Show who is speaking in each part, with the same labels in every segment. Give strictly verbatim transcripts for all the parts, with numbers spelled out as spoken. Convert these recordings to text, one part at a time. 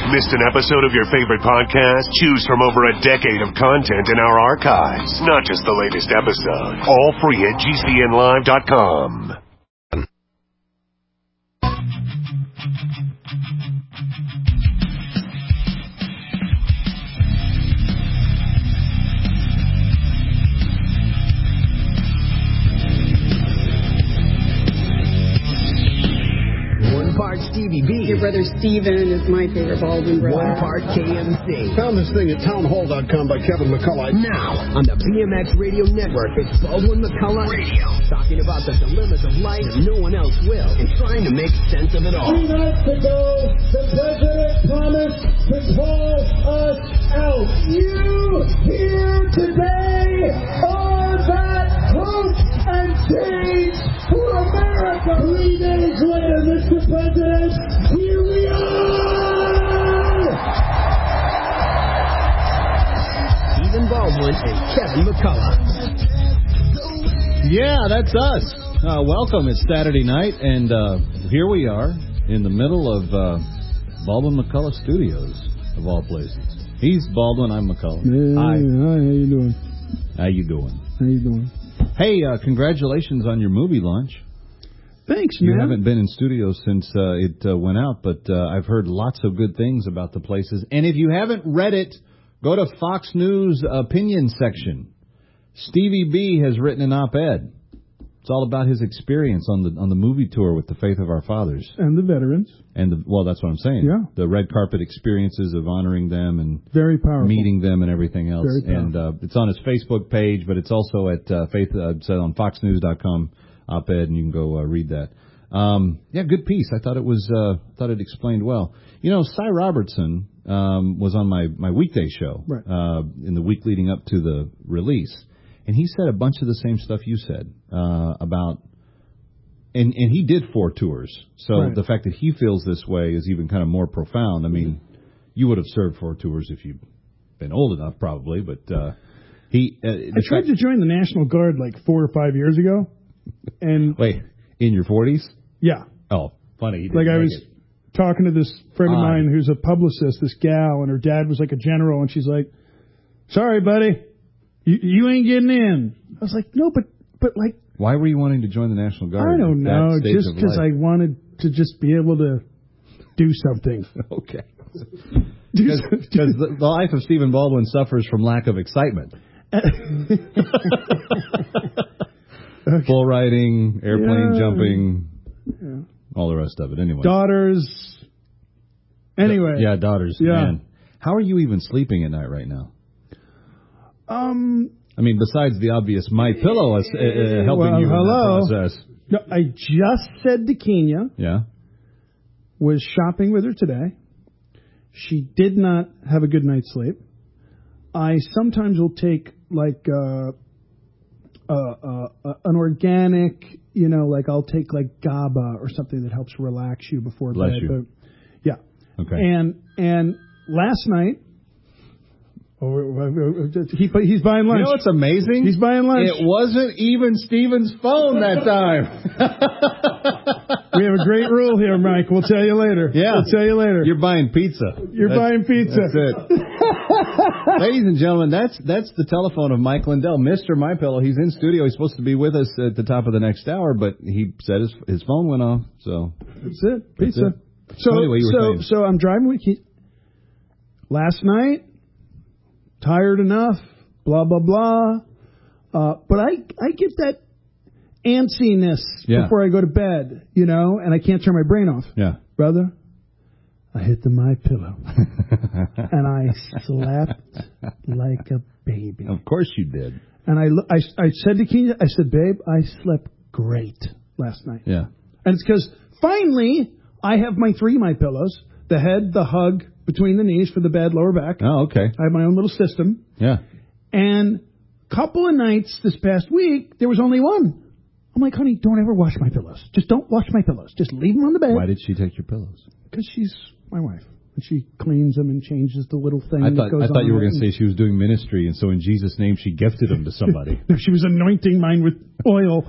Speaker 1: Missed an episode of your favorite podcast? Choose from over a decade of content in our archives, not just the latest episode. All free at G C N live dot com.
Speaker 2: Part Stevie B.
Speaker 3: Your brother Steven is my favorite Baldwin brother.
Speaker 2: One part K M C.
Speaker 4: Found this thing at townhall dot com by Kevin McCullough.
Speaker 2: Now, on the B M X Radio Network, it's Baldwin McCullough Radio. Talking about the dilemmas of life and no one else will, and trying to make sense of it all.
Speaker 5: Three nights ago, the president promised to call us out. You here today are that hope and change for America. Three days later, Mister President, here we are!
Speaker 2: Stephen Baldwin and Kevin McCullough.
Speaker 6: Yeah, that's us. Uh, welcome. It's Saturday night, and uh, here we are in the middle of uh, Baldwin McCullough Studios, of all places. He's Baldwin, I'm McCullough.
Speaker 7: Hey,
Speaker 6: Hi.
Speaker 7: Hi, how you doing?
Speaker 6: How you doing?
Speaker 7: How you doing?
Speaker 6: Hey, uh, congratulations on your movie launch.
Speaker 7: Thanks,
Speaker 6: You
Speaker 7: man.
Speaker 6: haven't been in studio since uh, it uh, went out, but uh, I've heard lots of good things about the places. And if you haven't read it, go to Fox News opinion section. Stevie B has written an op-ed. It's all about his experience on the on the movie tour with the Faith of Our Fathers.
Speaker 7: And the veterans.
Speaker 6: And the, well, that's what I'm saying.
Speaker 7: Yeah.
Speaker 6: The red carpet experiences of honoring them and
Speaker 7: very powerful,
Speaker 6: meeting them and everything else.
Speaker 7: Very
Speaker 6: and uh, it's on his Facebook page, but it's also at uh, Faith. Uh, it's on fox news dot com op-ed, and you can go uh, read that. Um, yeah, good piece. I thought it was. Uh, thought it explained well. You know, Cy Robertson um, was on my my weekday show
Speaker 7: right.
Speaker 6: uh, in the week leading up to the release, and he said a bunch of the same stuff you said uh, about. And and he did four tours, so
Speaker 7: right.
Speaker 6: the fact that he feels this way is even kind of more profound. I mean, you would have served four tours if you'd been old enough, probably, but uh, he. Uh,
Speaker 7: I tried fact, to join the National Guard like four or five years ago, and
Speaker 6: wait, in your forties?
Speaker 7: Yeah.
Speaker 6: Oh, funny.
Speaker 7: Like I was
Speaker 6: it.
Speaker 7: talking to this friend of
Speaker 6: Odd.
Speaker 7: mine who's a publicist, this gal, and her dad was like a general, and she's like, "Sorry, buddy, you, you ain't getting in." I was like, "No, but but like."
Speaker 6: Why were you wanting to join the National Guard?
Speaker 7: I don't know, just because I wanted to just be able to do something.
Speaker 6: Okay. Because the, the life of Stephen Baldwin suffers from lack of excitement. Okay. Bull riding, airplane
Speaker 7: yeah.
Speaker 6: jumping,
Speaker 7: yeah.
Speaker 6: all the rest of it. Anyway.
Speaker 7: Daughters. Anyway.
Speaker 6: Da- yeah, daughters.
Speaker 7: Yeah.
Speaker 6: Man. How are you even sleeping at night right now?
Speaker 7: Um...
Speaker 6: I mean, besides the obvious My Pillow is, uh, uh, helping
Speaker 7: well,
Speaker 6: you
Speaker 7: hello.
Speaker 6: in that process.
Speaker 7: No, I just said to Kenya.
Speaker 6: Yeah.
Speaker 7: Was shopping with her today. She did not have a good night's sleep. I sometimes will take like uh, uh, uh, uh, an organic, you know, like I'll take like GABA or something that helps relax you before
Speaker 6: Bless
Speaker 7: bed.
Speaker 6: you.
Speaker 7: But, yeah.
Speaker 6: Okay.
Speaker 7: And and last night. Oh, he, he's buying lunch.
Speaker 6: You know what's amazing?
Speaker 7: He's buying lunch.
Speaker 6: It wasn't even Steven's phone that time.
Speaker 7: We have a great rule here, Mike. We'll tell you later.
Speaker 6: Yeah.
Speaker 7: We'll tell you later.
Speaker 6: You're buying pizza.
Speaker 7: You're
Speaker 6: that's,
Speaker 7: buying pizza.
Speaker 6: That's it. Ladies and gentlemen, that's that's the telephone of Mike Lindell, Mister MyPillow. He's in studio. He's supposed to be with us at the top of the next hour, but he said his his phone went off. So
Speaker 7: that's it. Pizza.
Speaker 6: That's it.
Speaker 7: So
Speaker 6: anyway, you were
Speaker 7: so
Speaker 6: saying.
Speaker 7: so I'm driving with you. Last night, tired enough. Blah blah blah. Uh, but I I get that antsiness
Speaker 6: yeah.
Speaker 7: before I go to bed, you know, and I can't turn my brain off.
Speaker 6: Yeah,
Speaker 7: brother. I hit the My Pillow, and I slept like a baby.
Speaker 6: Of course you did.
Speaker 7: And I, I, I said to Kenya, I said, babe, I slept great last night.
Speaker 6: Yeah.
Speaker 7: And it's because finally I have my three My Pillows: the head, the hug, between the knees for the bed, lower back.
Speaker 6: Oh, okay.
Speaker 7: I have my own little system.
Speaker 6: Yeah.
Speaker 7: And a couple of nights this past week, there was only one. I'm like, honey, don't ever wash my pillows. Just don't wash my pillows. Just leave them on the bed.
Speaker 6: Why did she take your pillows?
Speaker 7: Because she's my wife. And she cleans them and changes the little thing
Speaker 6: I
Speaker 7: that
Speaker 6: thought
Speaker 7: goes
Speaker 6: I thought
Speaker 7: on
Speaker 6: you were
Speaker 7: it.
Speaker 6: going to say she was doing ministry, and so in Jesus' name she gifted them to somebody.
Speaker 7: No, she was anointing mine with oil.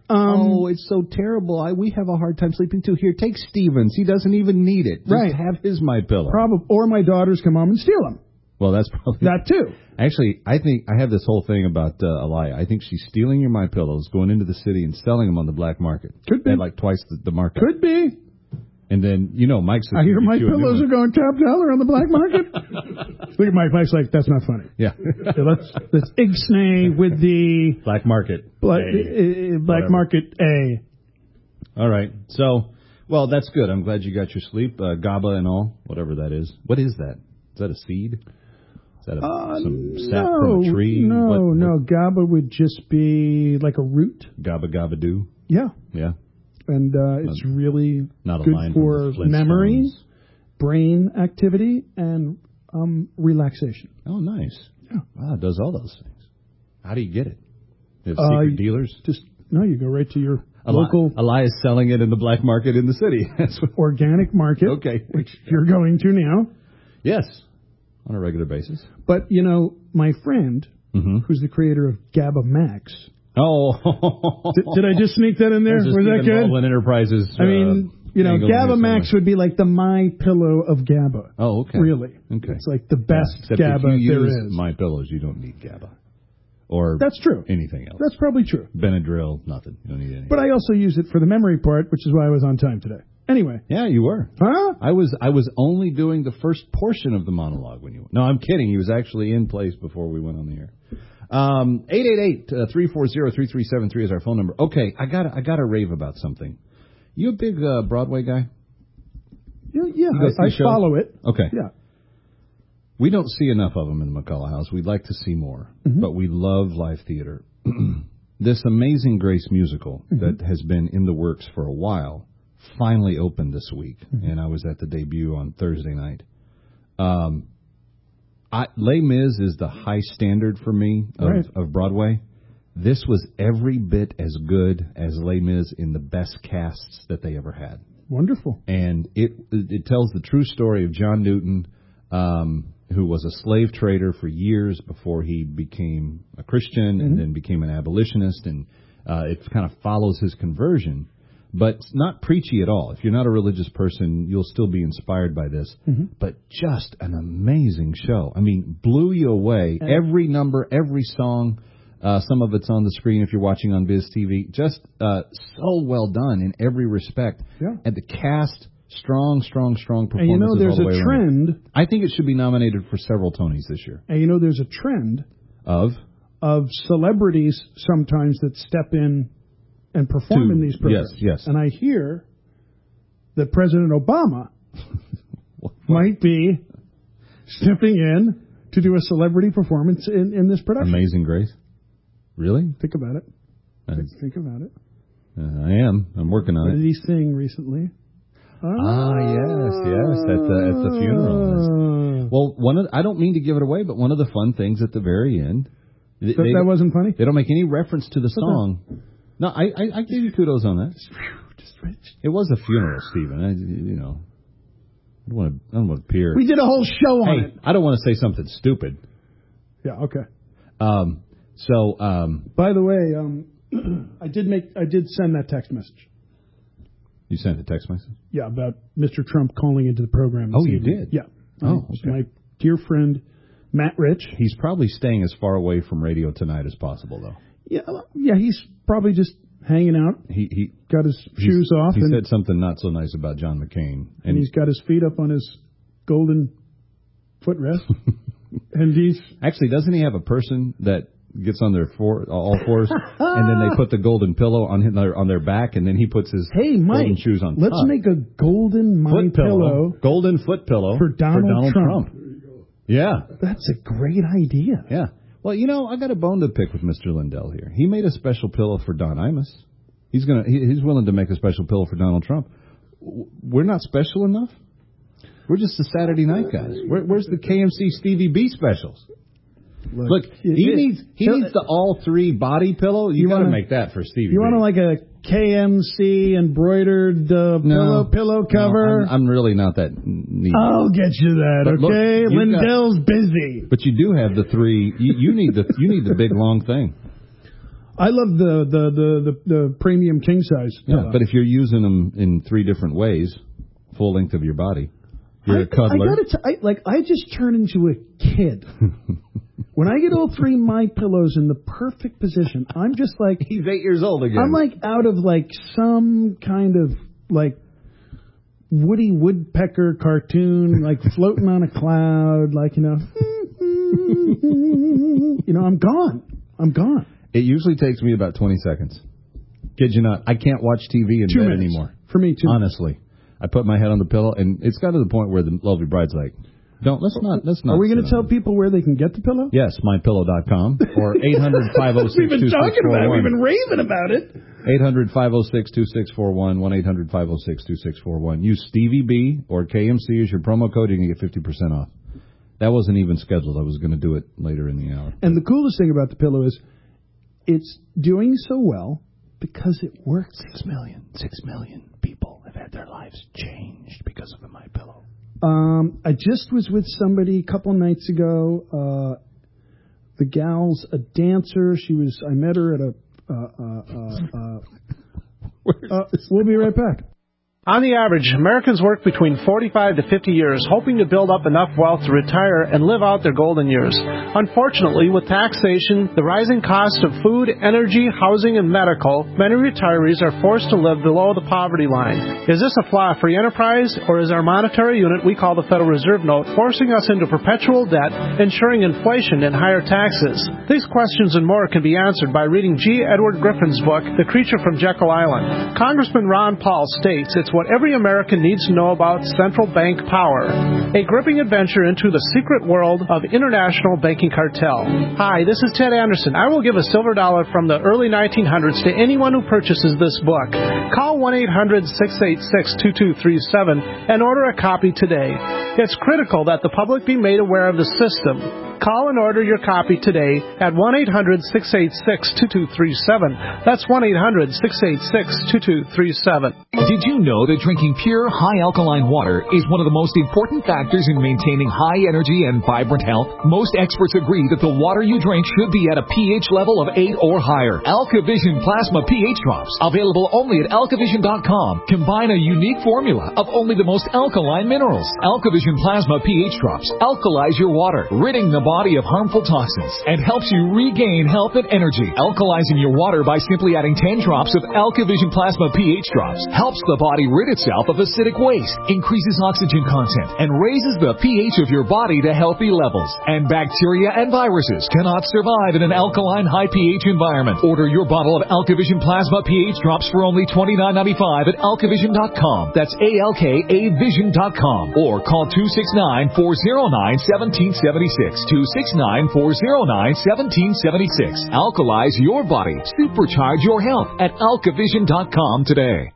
Speaker 7: Um,
Speaker 6: oh, it's so terrible. I we have a hard time sleeping too. Here, take Stevens. He doesn't even need it. Just
Speaker 7: right.
Speaker 6: have his My Pillow.
Speaker 7: Probably, or my daughters come home and steal them.
Speaker 6: Well, that's probably
Speaker 7: that too.
Speaker 6: Actually, I think I have this whole thing about uh, Alaya. I think she's stealing your My Pillows, going into the city and selling them on the black market.
Speaker 7: Could be
Speaker 6: at like twice the, the market.
Speaker 7: Could be.
Speaker 6: And then you know, Mike's.
Speaker 7: I hear My Pillows are going top dollar on the black market. Look at Mike. Mike's like, that's not funny.
Speaker 6: Yeah.
Speaker 7: So let's let's ixnay with the
Speaker 6: black market.
Speaker 7: Black, uh, black market A.
Speaker 6: All right. So, well, that's good. I'm glad you got your sleep, uh, GABA and all, whatever that is. What is that? Is that a seed? Is that a,
Speaker 7: uh,
Speaker 6: some sap
Speaker 7: no,
Speaker 6: from a tree?
Speaker 7: No,
Speaker 6: what, what?
Speaker 7: no. GABA would just be like a root.
Speaker 6: GABA GABA do.
Speaker 7: Yeah.
Speaker 6: Yeah.
Speaker 7: And uh, it's not, really
Speaker 6: not
Speaker 7: good for memory, brain activity, and um, relaxation.
Speaker 6: Oh, nice.
Speaker 7: Yeah.
Speaker 6: Wow, it does all those things. How do you get it? Do you have
Speaker 7: uh,
Speaker 6: secret dealers?
Speaker 7: Just no, you go right to your
Speaker 6: Eli-
Speaker 7: local.
Speaker 6: Elias selling it in the black market in the city. That's what,
Speaker 7: organic market.
Speaker 6: Okay.
Speaker 7: Which you're going to now.
Speaker 6: Yes, on a regular basis.
Speaker 7: But, you know, my friend,
Speaker 6: mm-hmm.
Speaker 7: who's the creator of GABA Max.
Speaker 6: Oh.
Speaker 7: did, did I just sneak that in there? Was that good?
Speaker 6: Baldwin Enterprises.
Speaker 7: I mean, uh, you know, GABA Max would be like the My Pillow of GABA.
Speaker 6: Oh, okay.
Speaker 7: Really.
Speaker 6: Okay.
Speaker 7: It's like the best
Speaker 6: yeah,
Speaker 7: GABA
Speaker 6: if you
Speaker 7: there
Speaker 6: use
Speaker 7: is.
Speaker 6: My Pillows, you don't need GABA. Or
Speaker 7: that's true.
Speaker 6: Anything else.
Speaker 7: That's probably true.
Speaker 6: Benadryl, nothing. You don't need anything.
Speaker 7: But I also use it for the memory part, which is why I was on time today. Anyway.
Speaker 6: Yeah, you were.
Speaker 7: Huh?
Speaker 6: I was I was only doing the first portion of the monologue when you went. No, I'm kidding. He was actually in place before we went on the air. Um, eight eight eight, three four zero, three three seven three is our phone number. Okay, I got I got to rave about something. You a big uh, Broadway guy?
Speaker 7: Yeah, yeah I, I follow it.
Speaker 6: Okay.
Speaker 7: Yeah.
Speaker 6: We don't see enough of them in the McCullough House. We'd like to see more, mm-hmm. but we love live theater. This Amazing Grace musical mm-hmm. that has been in the works for a while finally opened this week, mm-hmm. and I was at the debut on Thursday night. Um, I, Les Mis is the high standard for me of,
Speaker 7: right.
Speaker 6: of Broadway. This was every bit as good as Les Mis in the best casts that they ever had.
Speaker 7: Wonderful.
Speaker 6: And it it tells the true story of John Newton, um, who was a slave trader for years before he became a Christian mm-hmm. and then became an abolitionist, and uh, it kind of follows his conversion. But it's not preachy at all. If you're not a religious person, you'll still be inspired by this.
Speaker 7: Mm-hmm.
Speaker 6: But just an amazing show. I mean, blew you away. And every number, every song, uh, some of it's on the screen if you're watching on Viz T V. Just uh, so well done in every respect.
Speaker 7: Yeah.
Speaker 6: And the cast, strong, strong, strong performances.
Speaker 7: And you know, there's
Speaker 6: all the way
Speaker 7: a trend.
Speaker 6: Around. I think it should be nominated for several Tonys this year.
Speaker 7: And you know, there's a trend
Speaker 6: of
Speaker 7: of celebrities sometimes that step in and perform
Speaker 6: to,
Speaker 7: in these programs.
Speaker 6: Yes, yes.
Speaker 7: And I hear that President Obama might be stepping in to do a celebrity performance in, in this production.
Speaker 6: Amazing Grace? Really?
Speaker 7: Think about it.
Speaker 6: That's,
Speaker 7: Think about it.
Speaker 6: Uh, I am. I'm working on
Speaker 7: what
Speaker 6: it.
Speaker 7: What did he sing recently?
Speaker 6: Ah, ah yes, yes, at the at the funeral. Well, one of the, I don't mean to give it away, but one of the fun things at the very end.
Speaker 7: They, that, that wasn't funny?
Speaker 6: They don't make any reference to the song. Okay. No, I, I I give you kudos on that. It was a funeral, Stephen. I, you know, I don't want to. I don't want to appear.
Speaker 7: We did a whole show on
Speaker 6: hey,
Speaker 7: it.
Speaker 6: I don't want to say something stupid.
Speaker 7: Yeah. Okay.
Speaker 6: Um. So. Um.
Speaker 7: By the way, um, I did make. I did send that text message.
Speaker 6: You sent a text message?
Speaker 7: Yeah, about Mister Trump calling into the program.
Speaker 6: Oh,
Speaker 7: evening.
Speaker 6: you did?
Speaker 7: Yeah.
Speaker 6: Oh, okay.
Speaker 7: My dear friend Matt Rich.
Speaker 6: He's probably staying as far away from Radio Tonight as possible, though.
Speaker 7: Yeah, yeah, he's probably just hanging out.
Speaker 6: He he
Speaker 7: got his shoes off.
Speaker 6: He
Speaker 7: and,
Speaker 6: said something not so nice about John McCain,
Speaker 7: and, and he's got his feet up on his golden footrest. And he's
Speaker 6: actually, doesn't he have a person that gets on their four all fours, and then they put the golden pillow on their on their back, and then he puts his
Speaker 7: hey Mike,
Speaker 6: golden shoes on.
Speaker 7: Let's
Speaker 6: top.
Speaker 7: make a golden my
Speaker 6: foot
Speaker 7: pillow,
Speaker 6: pillow, golden foot pillow
Speaker 7: for Donald,
Speaker 6: for Donald
Speaker 7: Trump.
Speaker 6: Trump. Yeah,
Speaker 7: that's a great idea.
Speaker 6: Yeah. Well, you know, I got a bone to pick with Mister Lindell here. He made a special pillow for Don Imus. He's gonna. He, he's willing to make a special pillow for Donald Trump. We're not special enough. We're just the Saturday night guys. Where, where's the K M C Stevie B specials? Look, Look he it, needs he it, needs the all three body pillow. You, you got to make that for Stevie.
Speaker 7: You
Speaker 6: want
Speaker 7: to like a K M C embroidered uh,
Speaker 6: no,
Speaker 7: pillow pillow cover?
Speaker 6: No, I'm, I'm really not that neat.
Speaker 7: I'll get you that. But okay, look, Lindell's got, busy.
Speaker 6: But you do have the three. You, you need the you need the big long thing.
Speaker 7: I love the the the the, the premium king size.
Speaker 6: Yeah,
Speaker 7: pillow.
Speaker 6: but if you're using them in three different ways, full length of your body, you're
Speaker 7: I,
Speaker 6: a cuddler.
Speaker 7: I gotta t- I, like I just turn into a kid. When I get all three My Pillows in the perfect position, I'm just like
Speaker 6: he's eight years old again.
Speaker 7: I'm like out of like some kind of like Woody Woodpecker cartoon, like floating on a cloud, like you know, you know, I'm gone. I'm gone.
Speaker 6: It usually takes me about twenty seconds. Kid you not, I can't watch T V in
Speaker 7: Two
Speaker 6: bed
Speaker 7: minutes.
Speaker 6: anymore.
Speaker 7: For me too.
Speaker 6: Honestly, I put my head on the pillow, and it's got to the point where the lovely bride's like, "Don't let's not let's not."
Speaker 7: Are we going to tell people where they can get the pillow?
Speaker 6: Yes, my pillow dot com or eight hundred, five oh six, two six four one.
Speaker 7: We've been talking about it. We've been raving about it.
Speaker 6: eight hundred, five oh six, two six four one, one eight hundred, five oh six, two six four one. Use Stevie B or K M C as your promo code. You can get fifty percent off. That wasn't even scheduled. I was going to do it later in the hour.
Speaker 7: And the coolest thing about the pillow is it's doing so well because it works.
Speaker 6: Six million, six million people have had their lives changed because of the My Pillow.
Speaker 7: Um, I just was with somebody a couple nights ago. Uh, the gal's a dancer. She was. I met her at a. Uh, uh, uh, uh, uh, we'll be right back.
Speaker 8: On the average, Americans work between forty-five to fifty years, hoping to build up enough wealth to retire and live out their golden years. Unfortunately, with taxation, the rising cost of food, energy, housing, and medical, many retirees are forced to live below the poverty line. Is this a flaw free enterprise, or is our monetary unit we call the Federal Reserve Note forcing us into perpetual debt, ensuring inflation and higher taxes? These questions and more can be answered by reading G. Edward Griffin's book, The Creature from Jekyll Island. Congressman Ron Paul states it's what every American needs to know about central bank power. A gripping adventure into the secret world of international banking cartel. Hi, this is Ted Anderson. I will give a silver dollar from the early nineteen hundreds to anyone who purchases this book. Call one eight hundred, six eight six, two two three seven and order a copy today. It's critical that the public be made aware of the system. Call and order your copy today at one eight hundred, six eight six, two two three seven. That's one eight hundred, six eight six, two two three seven.
Speaker 9: Did you know that drinking pure, high-alkaline water is one of the most important factors in maintaining high energy and vibrant health? Most experts agree that the water you drink should be at a pH level of eight or higher. AlkaVision Plasma pH Drops, available only at alkavision dot com, combine a unique formula of only the most alkaline minerals. AlkaVision Plasma pH Drops alkalize your water, ridding the body of harmful toxins, and helps you regain health and energy. Alkalizing your water by simply adding ten drops of AlkaVision Plasma pH Drops helps the body rid itself of acidic waste, increases oxygen content, and raises the pH of your body to healthy levels. And bacteria and viruses cannot survive in an alkaline high pH environment. Order your bottle of AlkaVision Plasma pH Drops for only twenty-nine ninety-five at alkavision dot com. That's A L K A vision dot com. Or call two six nine, four oh nine, one seven seven six. two six nine, four oh nine, one seven seven six. Alkalize your body. Supercharge your health at alkavision dot com today.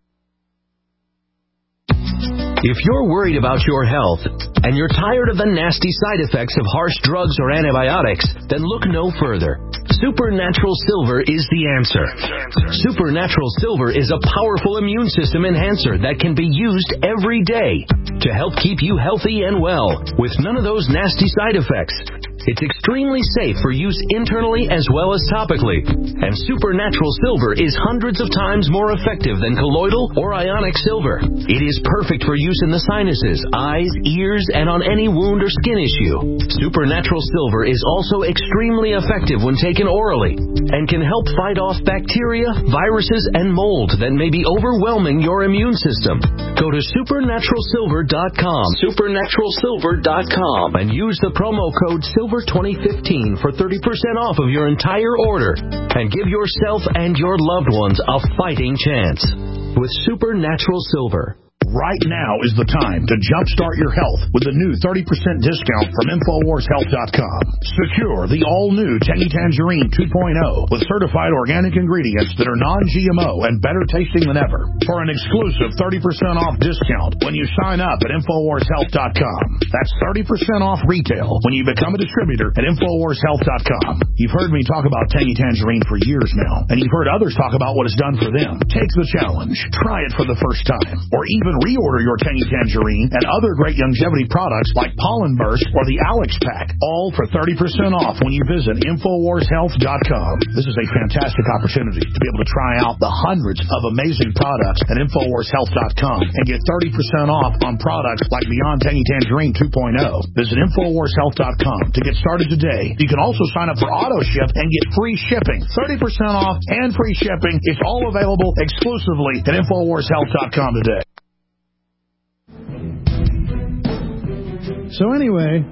Speaker 10: If you're worried about your health and you're tired of the nasty side effects of harsh drugs or antibiotics, then look no further. Supernatural Silver is the answer. Supernatural Silver is a powerful immune system enhancer that can be used every day to help keep you healthy and well with none of those nasty side effects. It's extremely safe for use internally as well as topically. And Supernatural Silver is hundreds of times more effective than colloidal or ionic silver. It is perfect for use in the sinuses, eyes, ears, and on any wound or skin issue. Supernatural Silver is also extremely effective when taken orally and can help fight off bacteria, viruses, and mold that may be overwhelming your immune system. Go to supernatural silver dot com, supernatural silver dot com, and use the promo code SILVER twenty fifteen for thirty percent off of your entire order and give yourself and your loved ones a fighting chance with Supernatural Silver.
Speaker 11: Right now is the time to jumpstart your health with the new thirty percent discount from infowars health dot com. Secure the all-new Tangy Tangerine two point oh with certified organic ingredients that are non-G M O and better tasting than ever for an exclusive thirty percent off discount when you sign up at infowars health dot com. That's thirty percent off retail when you become a distributor at infowars health dot com. You've heard me talk about Tangy Tangerine for years now, and you've heard others talk about what it's done for them. Take the challenge. Try it for the first time, or even reorder your Tangy Tangerine and other great longevity products like Pollen Burst or the Alex Pack, all for thirty percent off when you visit Infowars Health dot com. This is a fantastic opportunity to be able to try out the hundreds of amazing products at Infowars Health dot com and get thirty percent off on products like Beyond Tangy Tangerine two point oh. Visit Infowars Health dot com to get started today. You can also sign up for auto ship and get free shipping. thirty percent off and free shipping. It's all available exclusively at Infowars Health dot com today.
Speaker 7: So anyway,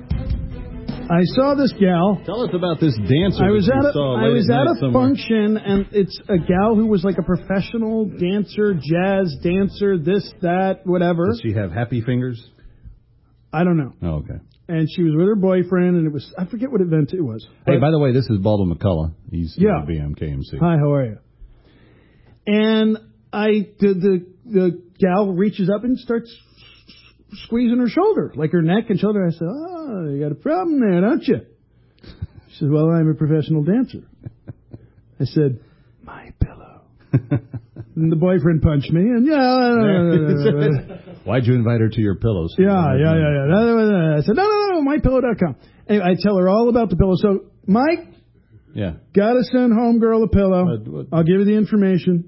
Speaker 7: I saw this gal.
Speaker 6: Tell us about this dancer.
Speaker 7: I was
Speaker 6: that
Speaker 7: at
Speaker 6: you
Speaker 7: a,
Speaker 6: saw
Speaker 7: I
Speaker 6: late
Speaker 7: was
Speaker 6: at
Speaker 7: at
Speaker 6: night
Speaker 7: a
Speaker 6: somewhere.
Speaker 7: function, and it's a gal who was like a professional dancer, jazz dancer, this, that, whatever.
Speaker 6: Does she have happy fingers?
Speaker 7: I don't know.
Speaker 6: Oh, okay.
Speaker 7: And she was with her boyfriend, and it was, I forget what event it was.
Speaker 6: Hey, by the way, this is Baldwin McCullough. He's
Speaker 7: Yeah.
Speaker 6: at B M K M C.
Speaker 7: Hi, how are you? And I, the, the, the gal reaches up and starts squeezing her shoulder, like her neck and shoulder. I said, oh, you got a problem there, don't you? She says, well, I'm a professional dancer. I said, my pillow. And the boyfriend punched me, and yeah.
Speaker 6: Why'd you invite her to your pillows?
Speaker 7: Yeah, yeah, yeah, yeah. I said, no, no, no, my pillow dot com. Anyway, I tell her all about the pillow. So, Mike,
Speaker 6: yeah,
Speaker 7: gotta send homegirl a pillow.
Speaker 6: What, what?
Speaker 7: I'll give you the information.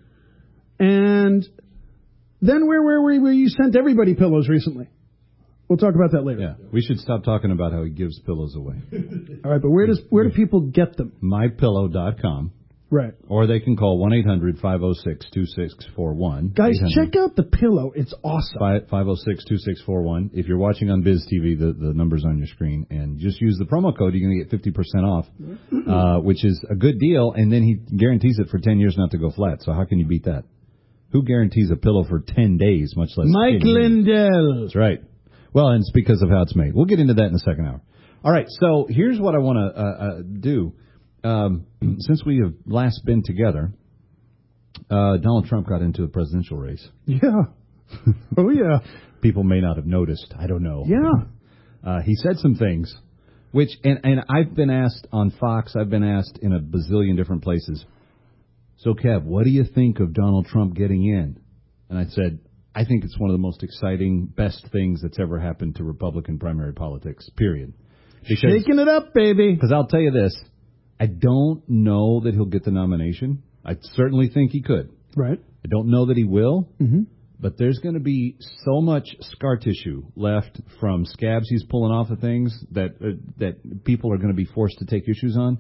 Speaker 7: And then where where where where you sent everybody pillows recently? We'll talk about that later.
Speaker 6: Yeah, we should stop talking about how he gives pillows away.
Speaker 7: All right, but where does where do people get them?
Speaker 6: my pillow dot com.
Speaker 7: Right.
Speaker 6: Or they can call one eight hundred five oh six two six four one.
Speaker 7: Guys, check out the pillow. It's awesome.
Speaker 6: five oh six two six four one. If you're watching on Biz T V, the, the number's on your screen. And just use the promo code. You're going to get fifty percent off, uh, which is a good deal. And then he guarantees it for ten years not to go flat. So how can you beat that? Who guarantees a pillow for ten days, much less
Speaker 7: Mike
Speaker 6: ten years?
Speaker 7: Lindell.
Speaker 6: That's right. Well, and it's because of how it's made. We'll get into that in the second hour. All right, so here's what I want to uh, uh, do. Um, since we have last been together, uh, Donald Trump got into the presidential race.
Speaker 7: Yeah. Oh, yeah.
Speaker 6: People may not have noticed. I don't know.
Speaker 7: Yeah.
Speaker 6: Uh, he said some things, which, and, and I've been asked on Fox, I've been asked in a bazillion different places, so, Kev, what do you think of Donald Trump getting in? And I said, I think it's one of the most exciting, best things that's ever happened to Republican primary politics, period. Because,
Speaker 7: Shaking it up, baby.
Speaker 6: Because I'll tell you this, I don't know that he'll get the nomination. I certainly think he could.
Speaker 7: Right.
Speaker 6: I don't know that he will,
Speaker 7: mm-hmm.
Speaker 6: but there's going to be so much scar tissue left from scabs he's pulling off of things that uh, that people are going to be forced to take issues on.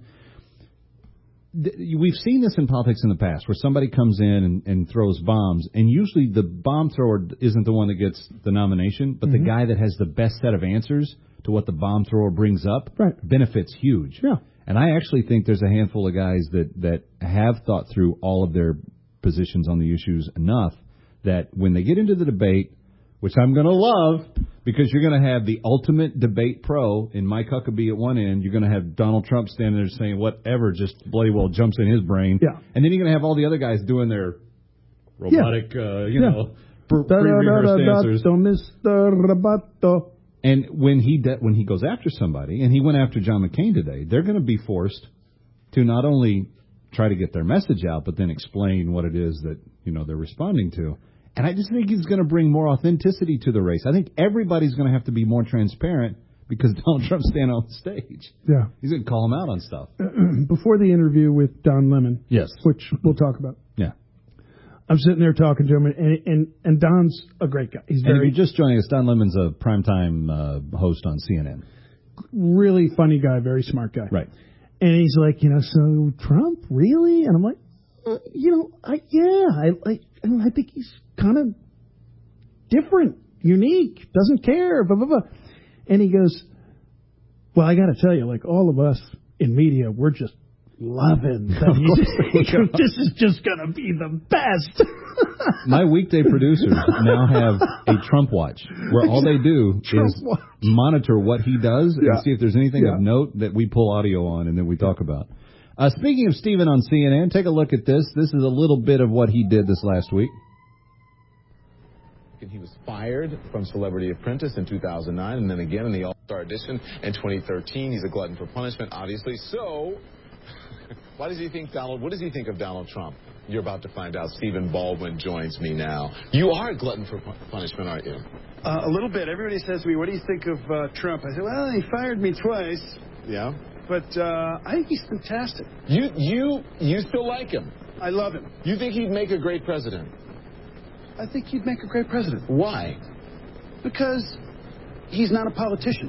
Speaker 6: We've seen this in politics in the past, where somebody comes in and, and throws bombs, and usually the bomb thrower isn't the one that gets the nomination, but mm-hmm. the guy that has the best set of answers to what the bomb thrower brings up
Speaker 7: right.
Speaker 6: benefits huge.
Speaker 7: Yeah.
Speaker 6: And I actually think there's a handful of guys that, that have thought through all of their positions on the issues enough that when they get into the debate, which I'm going to love, because you're going to have the ultimate debate pro in Mike Huckabee at one end. You're going to have Donald Trump standing there saying whatever just bloody well jumps in his brain.
Speaker 7: Yeah.
Speaker 6: And then you're going to have all the other guys doing their robotic,
Speaker 7: yeah.
Speaker 6: uh, you
Speaker 7: yeah.
Speaker 6: know, pre- pre-rehearsed answers. And when he de- when he goes after somebody, and he went after John McCain today, they're going to be forced to not only try to get their message out, but then explain what it is that, you know, they're responding to. And I just think he's going to bring more authenticity to the race. I think everybody's going to have to be more transparent because Donald Trump's standing on the stage.
Speaker 7: Yeah.
Speaker 6: He's going to call him out on stuff.
Speaker 7: Before the interview with Don Lemon,
Speaker 6: yes,
Speaker 7: which we'll talk about.
Speaker 6: Yeah.
Speaker 7: I'm sitting there talking to him, and and, and Don's a great guy. He's very,
Speaker 6: and if you're just joining us, Don Lemon's a primetime uh, host on C N N.
Speaker 7: Really funny guy, very smart guy.
Speaker 6: Right.
Speaker 7: And he's like, you know, so Trump, really? And I'm like, uh, you know, I yeah, I I, I think he's kind of different, unique, doesn't care, blah, blah, blah. And he goes, well, I got to tell you, like all of us in media, we're just loving that he's, this is just going to be the best.
Speaker 6: My weekday producers now have a Trump watch where all they do
Speaker 7: Trump
Speaker 6: is
Speaker 7: watch.
Speaker 6: monitor what he does
Speaker 7: yeah.
Speaker 6: and see if there's anything
Speaker 7: yeah.
Speaker 6: of note that we pull audio on and then we talk about. Uh, speaking of Stephen on C N N, take a look at this. This is a little bit of what he did this last week.
Speaker 12: He was fired from Celebrity Apprentice in two thousand nine and then again in the All-Star Edition in twenty thirteen. He's a glutton for punishment, obviously. So, why does he think Donald, what does he think of Donald Trump? You're about to find out. Stephen Baldwin joins me now. You are a glutton for pu- punishment, aren't you?
Speaker 4: Uh, a little bit. Everybody says to me, what do you think of uh, Trump? I said, well, he fired me twice.
Speaker 12: Yeah?
Speaker 4: But uh, I think he's fantastic.
Speaker 12: You, you, you still like him?
Speaker 4: I love him.
Speaker 12: You think he'd make a great president?
Speaker 4: I think he'd make a great president.
Speaker 12: Why?
Speaker 4: Because he's not a politician.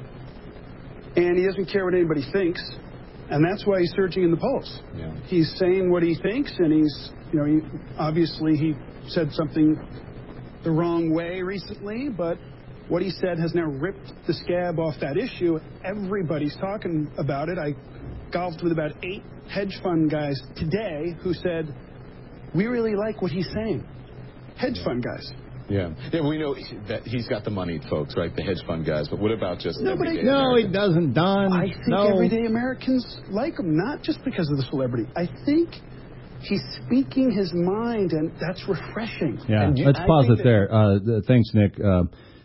Speaker 4: And he doesn't care what anybody thinks. And that's why he's surging in the polls.
Speaker 12: Yeah.
Speaker 4: He's saying what he thinks, and he's, you know, he, obviously he said something the wrong way recently, but what he said has now ripped the scab off that issue. Everybody's talking about it. I golfed with about eight hedge fund guys today who said, we really like what he's saying. Hedge fund guys.
Speaker 12: Yeah. Yeah, we know that he's got the money, folks, right? The hedge fund guys. But what about just
Speaker 4: Nobody,
Speaker 12: everyday
Speaker 6: No,
Speaker 12: Americans?
Speaker 6: he doesn't, Don.
Speaker 4: I think
Speaker 6: no.
Speaker 4: everyday Americans like him, not just because of the celebrity. I think he's speaking his mind, and that's refreshing.
Speaker 6: Yeah,
Speaker 4: and you,
Speaker 6: let's
Speaker 4: I
Speaker 6: pause
Speaker 4: think
Speaker 6: it there. Uh, th- thanks, Nick. Uh,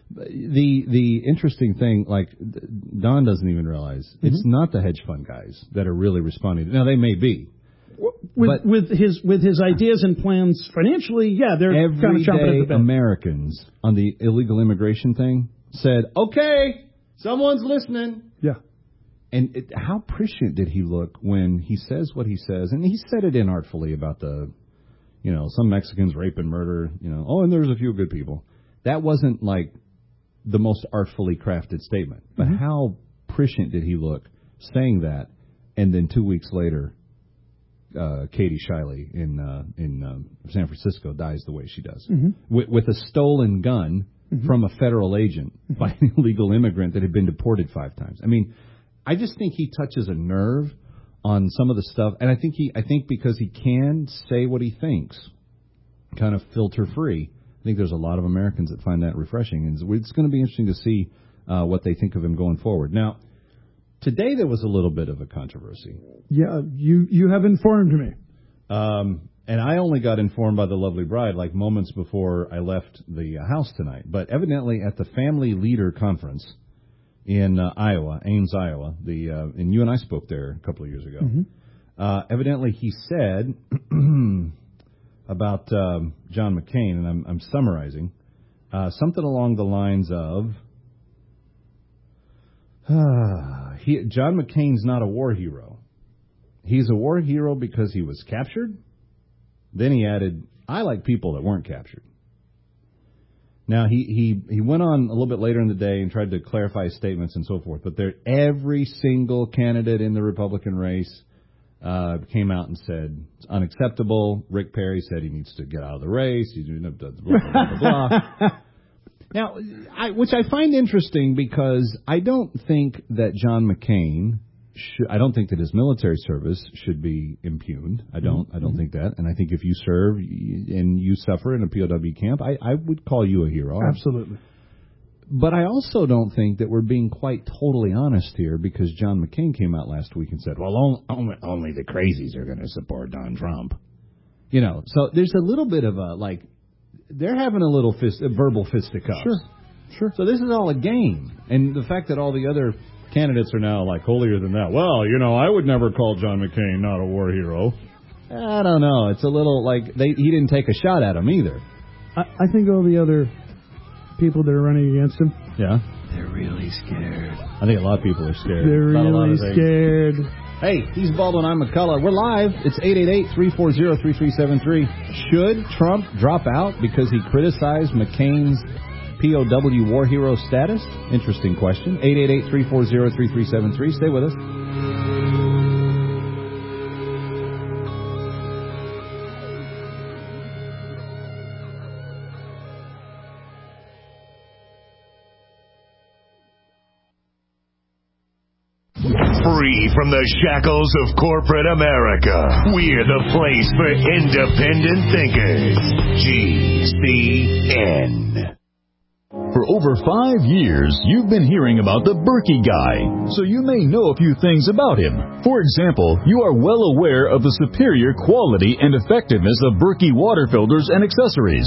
Speaker 6: the the interesting thing, like Don doesn't even realize, mm-hmm. it's not the hedge fund guys that are really responding. Now they may be.
Speaker 7: With
Speaker 6: but
Speaker 7: with his with his ideas and plans financially, yeah, they're kind of chomping at the
Speaker 6: everyday
Speaker 7: bit.
Speaker 6: Americans on the illegal immigration thing said, "Okay, someone's listening."
Speaker 7: Yeah.
Speaker 6: And it, how prescient did he look when he says what he says? And he said it inartfully about the, you know, some Mexicans rape and murder, you know, oh, and there's a few good people. That wasn't like the most artfully crafted statement. But mm-hmm. how prescient did he look saying that? And then two weeks later, uh, Katie Shiley in uh, in um, San Francisco dies the way she does.
Speaker 7: Mm-hmm.
Speaker 6: With, with a stolen gun mm-hmm. from a federal agent mm-hmm. by an illegal immigrant that had been deported five times. I mean, I just think he touches a nerve on some of the stuff, and I think he, I think because he can say what he thinks, kind of filter free. I think there's a lot of Americans that find that refreshing, and it's going to be interesting to see uh, what they think of him going forward. Now, today there was a little bit of a controversy.
Speaker 7: Yeah, you you have informed me,
Speaker 6: um, and I only got informed by the lovely bride like moments before I left the uh, house tonight. But evidently, at the Family Leader Conference in uh, Iowa, Ames, Iowa. The uh, and you and I spoke there a couple of years ago.
Speaker 7: Mm-hmm.
Speaker 6: Uh, evidently, he said about um, John McCain, and I'm, I'm summarizing, uh, something along the lines of, uh, he, John McCain's not a war hero. He's a war hero because he was captured. Then he added, I like people that weren't captured. Now, he, he, he went on a little bit later in the day and tried to clarify his statements and so forth, but there, every single candidate in the Republican race uh, came out and said it's unacceptable. Rick Perry said he needs to get out of the race. He's blah, blah, blah, blah, blah. Now, I, which I find interesting because I don't think that John McCain should, I don't think that his military service should be impugned. I don't. Mm-hmm. I don't think that. And I think if you serve and you suffer in a P O W camp, I, I would call you a hero.
Speaker 7: Absolutely.
Speaker 6: But I also don't think that we're being quite totally honest here because John McCain came out last week and said, well, only, only the crazies are going to support Donald Trump. You know, so there's a little bit of a, like, they're having a little fist, a verbal fisticuffs.
Speaker 7: Sure, sure.
Speaker 6: So this is all a game. And the fact that all the other candidates are now like holier than that. Well, you know, I would never call John McCain not a war hero. I don't know. It's a little like they, he didn't take a shot at him either.
Speaker 7: I, I think all the other people that are running against him,
Speaker 6: yeah,
Speaker 7: they're really scared.
Speaker 6: I think a lot of people are scared.
Speaker 7: They're really scared.
Speaker 6: Hey, he's Baldwin. I'm McCullough. We're live. It's eight eight eight, three four zero, three three seven three. Should Trump drop out because he criticized McCain's P O W war hero status? Interesting question. eight eight eight, three four zero, three three seven three. Stay with us.
Speaker 1: Free from the shackles of corporate America, we're the place for independent thinkers. G C N.
Speaker 13: For over five years, you've been hearing about the Berkey Guy, so you may know a few things about him. For example, you are well aware of the superior quality and effectiveness of Berkey water filters and accessories.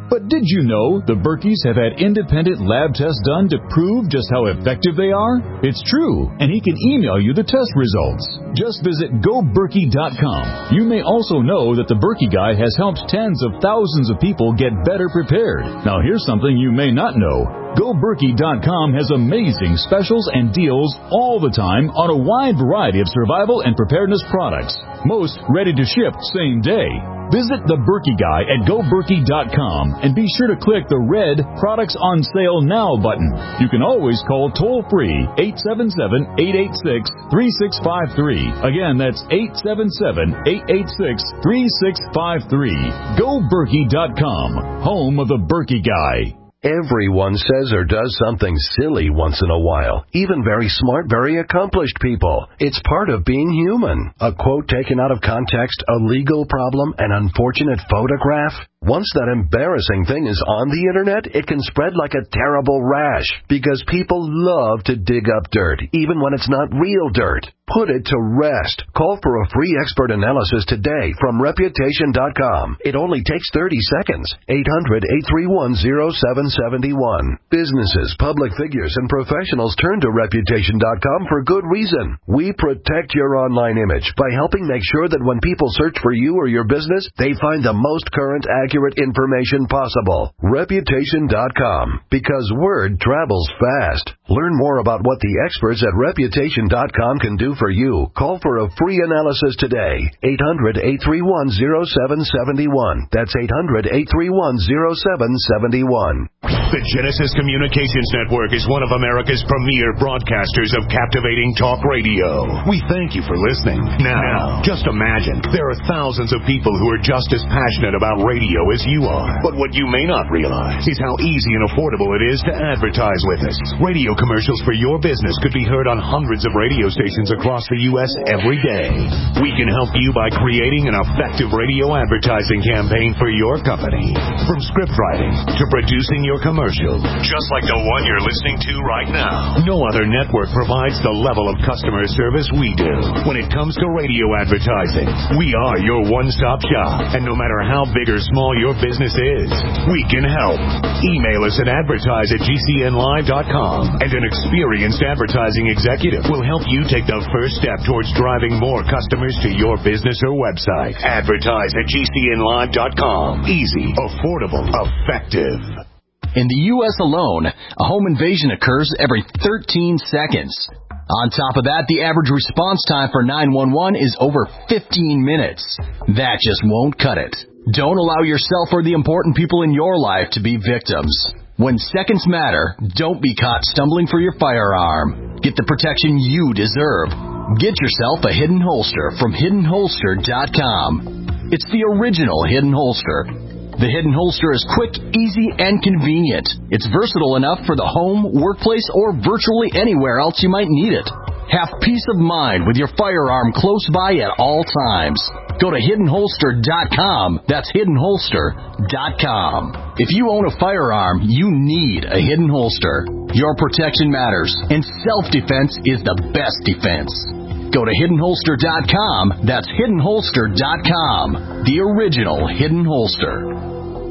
Speaker 13: But did you know the Berkeys have had independent lab tests done to prove just how effective they are? It's true, and he can email you the test results. Just visit go berkey dot com. You may also know that the Berkey Guy has helped tens of thousands of people get better prepared. Now here's something you may not know. go berkey dot com has amazing specials and deals all the time on a wide variety of survival and preparedness products. Most ready to ship same day. Visit the Berkey Guy at go berkey dot com and be sure to click the red Products on Sale Now button. You can always call toll-free eight seven seven, eight eight six, three six five three. Again, that's eight seven seven, eight eight six, three six five three. go berkey dot com, home of the Berkey Guy.
Speaker 14: Everyone says or does something silly once in a while. Even very smart, very accomplished people. It's part of being human. A quote taken out of context, a legal problem, an unfortunate photograph. Once that embarrassing thing is on the internet, it can spread like a terrible rash because people love to dig up dirt, even when it's not real dirt. Put it to rest. Call for a free expert analysis today from reputation dot com. It only takes thirty seconds. eight hundred, eight three one, zero seven seven one. Businesses, public figures, and professionals turn to reputation dot com for good reason. We protect your online image by helping make sure that when people search for you or your business, they find the most current, accurate information possible. reputation dot com, because word travels fast. Learn more about what the experts at reputation dot com can do for you. Call for a free analysis today. eight hundred, eight three one, zero seven seven one. That's eight hundred, eight three one, zero seven seven one.
Speaker 1: The Genesis Communications Network is one of America's premier broadcasters of captivating talk radio. We thank you for listening. Now, just imagine there are thousands of people who are just as passionate about radio as you are. But what you may not realize is how easy and affordable it is to advertise with us. Radio commercials for your business could be heard on hundreds of radio stations across the U S every day. We can help you by creating an effective radio advertising campaign for your company. From script writing to producing your commercial, just like the one you're listening to right now. No other network provides the level of customer service we do. When it comes to radio advertising, we are your one-stop shop. And no matter how big or small your business is, we can help. Email us at advertise at g c n live dot com, and an experienced advertising executive will help you take the first step towards driving more customers to your business or website. Advertise at g c n live dot com. Easy, affordable, effective.
Speaker 15: In the U S alone, a home invasion occurs every thirteen seconds. On top of that, the average response time for nine one one is over fifteen minutes. That just won't cut it. Don't allow yourself or the important people in your life to be victims. When seconds matter, don't be caught stumbling for your firearm. Get the protection you deserve. Get yourself a Hidden Holster from hidden holster dot com. It's the original Hidden Holster. The Hidden Holster is quick, easy, and convenient. It's versatile enough for the home, workplace, or virtually anywhere else you might need it. Have peace of mind with your firearm close by at all times. Go to hidden holster dot com. That's hidden holster dot com. If you own a firearm, you need a Hidden Holster. Your protection matters, and self-defense is the best defense. Go to hidden holster dot com. That's hidden holster dot com. The original Hidden Holster.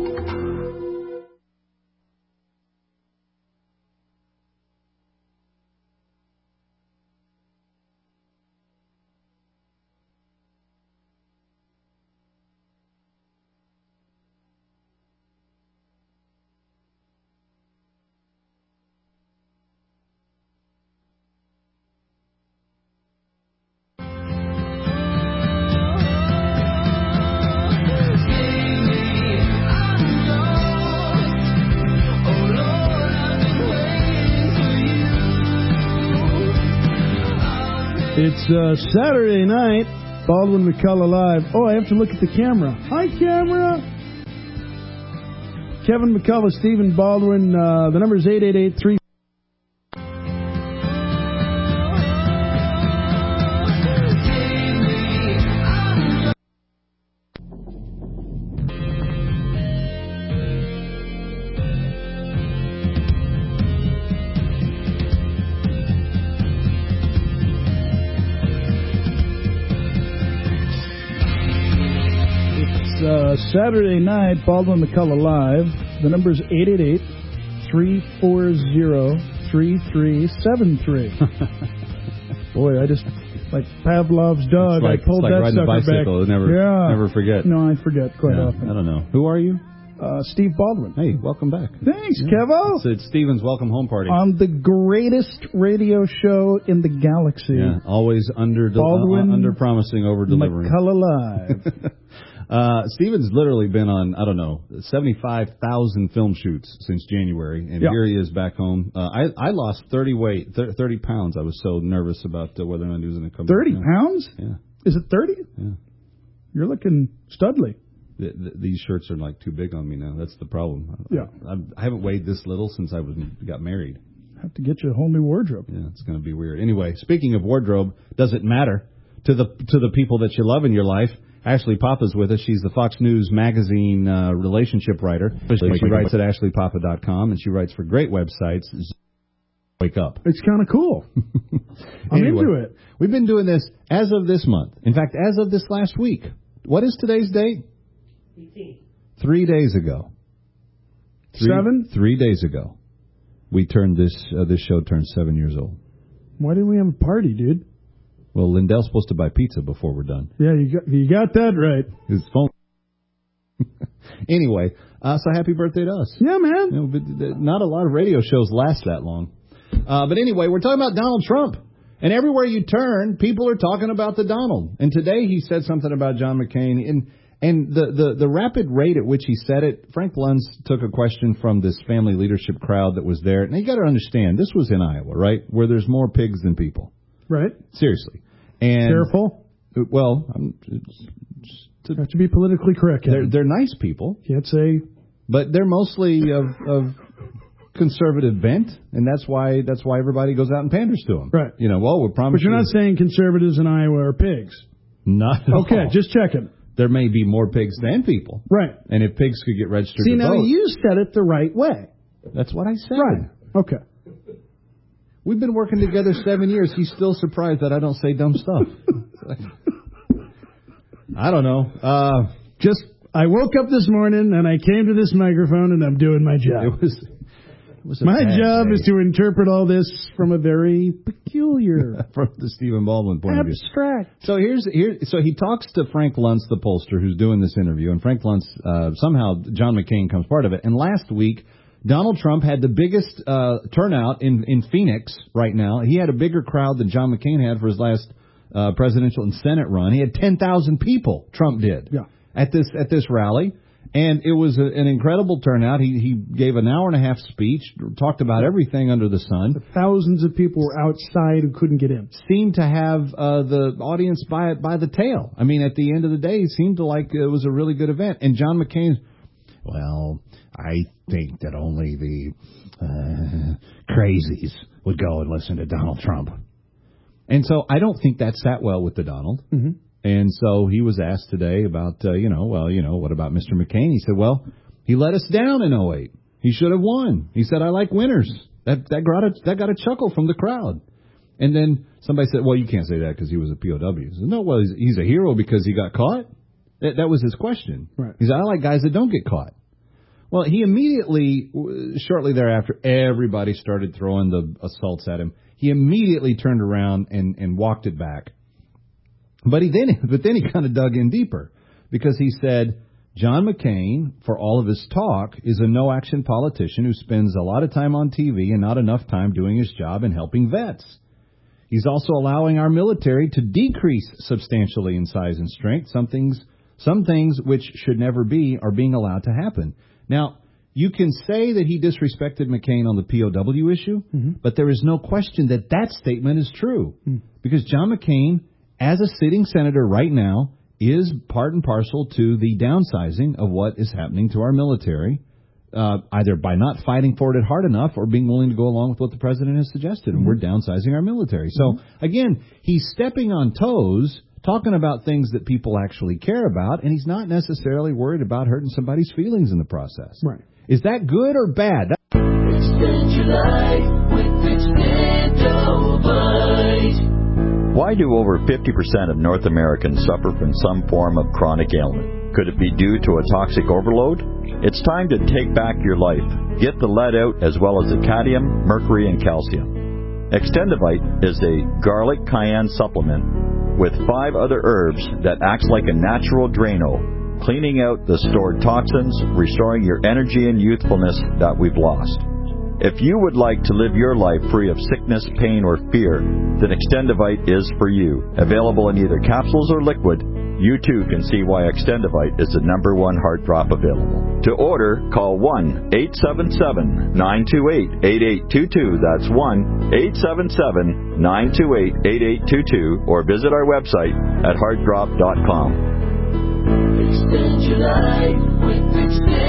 Speaker 7: It's uh, Saturday night, Baldwin McCullough Live. Oh, I have to look at the camera. Hi, camera! Kevin McCullough, Stephen Baldwin. Uh, the number is eight eight eight three. Saturday night, Baldwin McCullough Live. The number's eight eight eight, three four zero, three three seven three. Boy, I just, like Pavlov's dog,
Speaker 6: like,
Speaker 7: I pulled
Speaker 6: like
Speaker 7: that
Speaker 6: riding
Speaker 7: sucker
Speaker 6: a bicycle.
Speaker 7: back.
Speaker 6: Never,
Speaker 7: yeah.
Speaker 6: never forget.
Speaker 7: No, I forget quite
Speaker 6: yeah,
Speaker 7: often.
Speaker 6: I don't know. Who are you?
Speaker 7: Uh, Steve Baldwin.
Speaker 6: Hey, welcome back.
Speaker 7: Thanks,
Speaker 6: yeah.
Speaker 7: Kevo.
Speaker 6: It's, it's Steven's welcome home party.
Speaker 7: On the greatest radio show in the galaxy.
Speaker 6: Yeah, always under del- uh, under promising, over delivering.
Speaker 7: McCullough Live.
Speaker 6: uh, Steven's literally been on, I don't know, seventy-five thousand film shoots since January, and
Speaker 7: yep.
Speaker 6: here he is back home. Uh, I I lost thirty weight, thirty pounds. I was so nervous about uh, whether or not he was going to come.
Speaker 7: Thirty
Speaker 6: back.
Speaker 7: pounds?
Speaker 6: Yeah.
Speaker 7: Is it thirty?
Speaker 6: Yeah.
Speaker 7: You're looking studly.
Speaker 6: The, the, these shirts are like too big on me now. That's the problem.
Speaker 7: Yeah.
Speaker 6: I, I, I haven't weighed this little since I was got married.
Speaker 7: Have to get you a whole new wardrobe.
Speaker 6: Yeah, it's going to be weird. Anyway, speaking of wardrobe, does it matter to the to the people that you love in your life? Ashley Papa's with us. She's the Fox News Magazine uh, relationship writer. She writes at ashley papa dot com, and she writes for great websites. Wake up.
Speaker 7: It's kind of cool. I'm
Speaker 6: anyway,
Speaker 7: into it.
Speaker 6: We've been doing this as of this month. In fact, as of this last week. What is today's date?
Speaker 16: eighteen.
Speaker 6: Three days ago. Three,
Speaker 7: seven?
Speaker 6: Three days ago. We turned this, uh, this show turned seven years old.
Speaker 7: Why didn't we have a party, dude?
Speaker 6: Well, Lindell's supposed to buy pizza before we're done.
Speaker 7: Yeah, you got, you got that right.
Speaker 6: His phone. Anyway, uh, so happy birthday to us.
Speaker 7: Yeah, man.
Speaker 6: You know, but not a lot of radio shows last that long. Uh, but anyway, we're talking about Donald Trump. And everywhere you turn, people are talking about the Donald. And today he said something about John McCain. And And the, the, the rapid rate at which he said it, Frank Luntz took a question from this family leadership crowd that was there. Now, you got to understand, this was in Iowa, right, where there's more pigs than people.
Speaker 7: Right.
Speaker 6: Seriously. And
Speaker 7: careful.
Speaker 6: Well, I'm, it's, it's to,
Speaker 7: have to be politically correct.
Speaker 6: They're, they're nice people.
Speaker 7: Can't say.
Speaker 6: But they're mostly of, of conservative bent, and that's why that's why everybody goes out and panders to them.
Speaker 7: Right.
Speaker 6: You know, well, we're promising.
Speaker 7: But you're not saying conservatives in Iowa are pigs.
Speaker 6: Not at
Speaker 7: Okay,
Speaker 6: all.
Speaker 7: just checking.
Speaker 6: There may be more pigs than people.
Speaker 7: Right.
Speaker 6: And if pigs could get registered
Speaker 7: See,
Speaker 6: to
Speaker 7: now
Speaker 6: vote.
Speaker 7: you said it the right way.
Speaker 6: That's what I said.
Speaker 7: Right. Okay.
Speaker 6: We've been working together seven years. He's still surprised that I don't say dumb stuff. I don't know. Uh,
Speaker 7: Just, I woke up this morning and I came to this microphone and I'm doing my job.
Speaker 6: It was...
Speaker 7: My job day. is to interpret all this from a very peculiar,
Speaker 6: from the Stephen Baldwin point
Speaker 7: abstract.
Speaker 6: of view. So here's here. So he talks to Frank Luntz, the pollster, who's doing this interview, and Frank Luntz uh, somehow John McCain comes part of it. And last week, Donald Trump had the biggest uh, turnout in in Phoenix right now. He had a bigger crowd than John McCain had for his last uh, presidential and Senate run. He had ten thousand people. Trump did
Speaker 7: yeah.
Speaker 6: at this at this rally. And it was a, an incredible turnout. He he gave an hour and a half speech, talked about everything under the sun.
Speaker 7: Thousands of people were outside who couldn't get in.
Speaker 6: Seemed to have uh, the audience by by the tail. I mean, at the end of the day, it seemed to like it was a really good event. And John McCain, well, I think that only the uh, crazies would go and listen to Donald Trump. And so I don't think that sat well with the Donald.
Speaker 7: Mm-hmm.
Speaker 6: And so he was asked today about, uh, you know, well, you know, what about Mister McCain? He said, well, he let us down in oh eight. He should have won. He said, I like winners. That that got a, that got a chuckle from the crowd. And then somebody said, well, you can't say that because he was a P O W. Said, no, well, he's, he's a hero because he got caught. That, that was his question.
Speaker 7: Right.
Speaker 6: He said, I like guys that don't get caught. Well, he immediately, shortly thereafter, everybody started throwing the assaults at him. He immediately turned around and, and walked it back. But he then, but then he kind of dug in deeper because he said, John McCain, for all of his talk, is a no-action politician who spends a lot of time on T V and not enough time doing his job and helping vets. He's also allowing our military to decrease substantially in size and strength. Some things, some things which should never be are being allowed to happen. Now, you can say that he disrespected McCain on the P O W issue,
Speaker 7: mm-hmm.
Speaker 6: but there is no question that that statement is true mm. because John McCain, as a sitting senator right now, is part and parcel to the downsizing of what is happening to our military, uh, either by not fighting for it hard enough or being willing to go along with what the president has suggested, and mm-hmm. we're downsizing our military. So, mm-hmm. again, he's stepping on toes, talking about things that people actually care about, and he's not necessarily worried about hurting somebody's feelings in the process.
Speaker 7: Right.
Speaker 6: Is that good or bad?
Speaker 17: Extend your life with Extendo Bite.
Speaker 18: Why do over fifty percent of North Americans suffer from some form of chronic ailment? Could it be due to a toxic overload? It's time to take back your life. Get the lead out as well as the cadmium, mercury, and calcium. Extendivite is a garlic cayenne supplement with five other herbs that acts like a natural Drano, cleaning out the stored toxins, restoring your energy and youthfulness that we've lost. If you would like to live your life free of sickness, pain, or fear, then Extendivite is for you. Available in either capsules or liquid, you too can see why Extendivite is the number one heart drop available. To order, call one eight seven seven, nine two eight, eight eight two two. That's one eight seven seven, nine two eight, eight eight two two, or visit our website at heart drop dot com.
Speaker 17: Extend your life with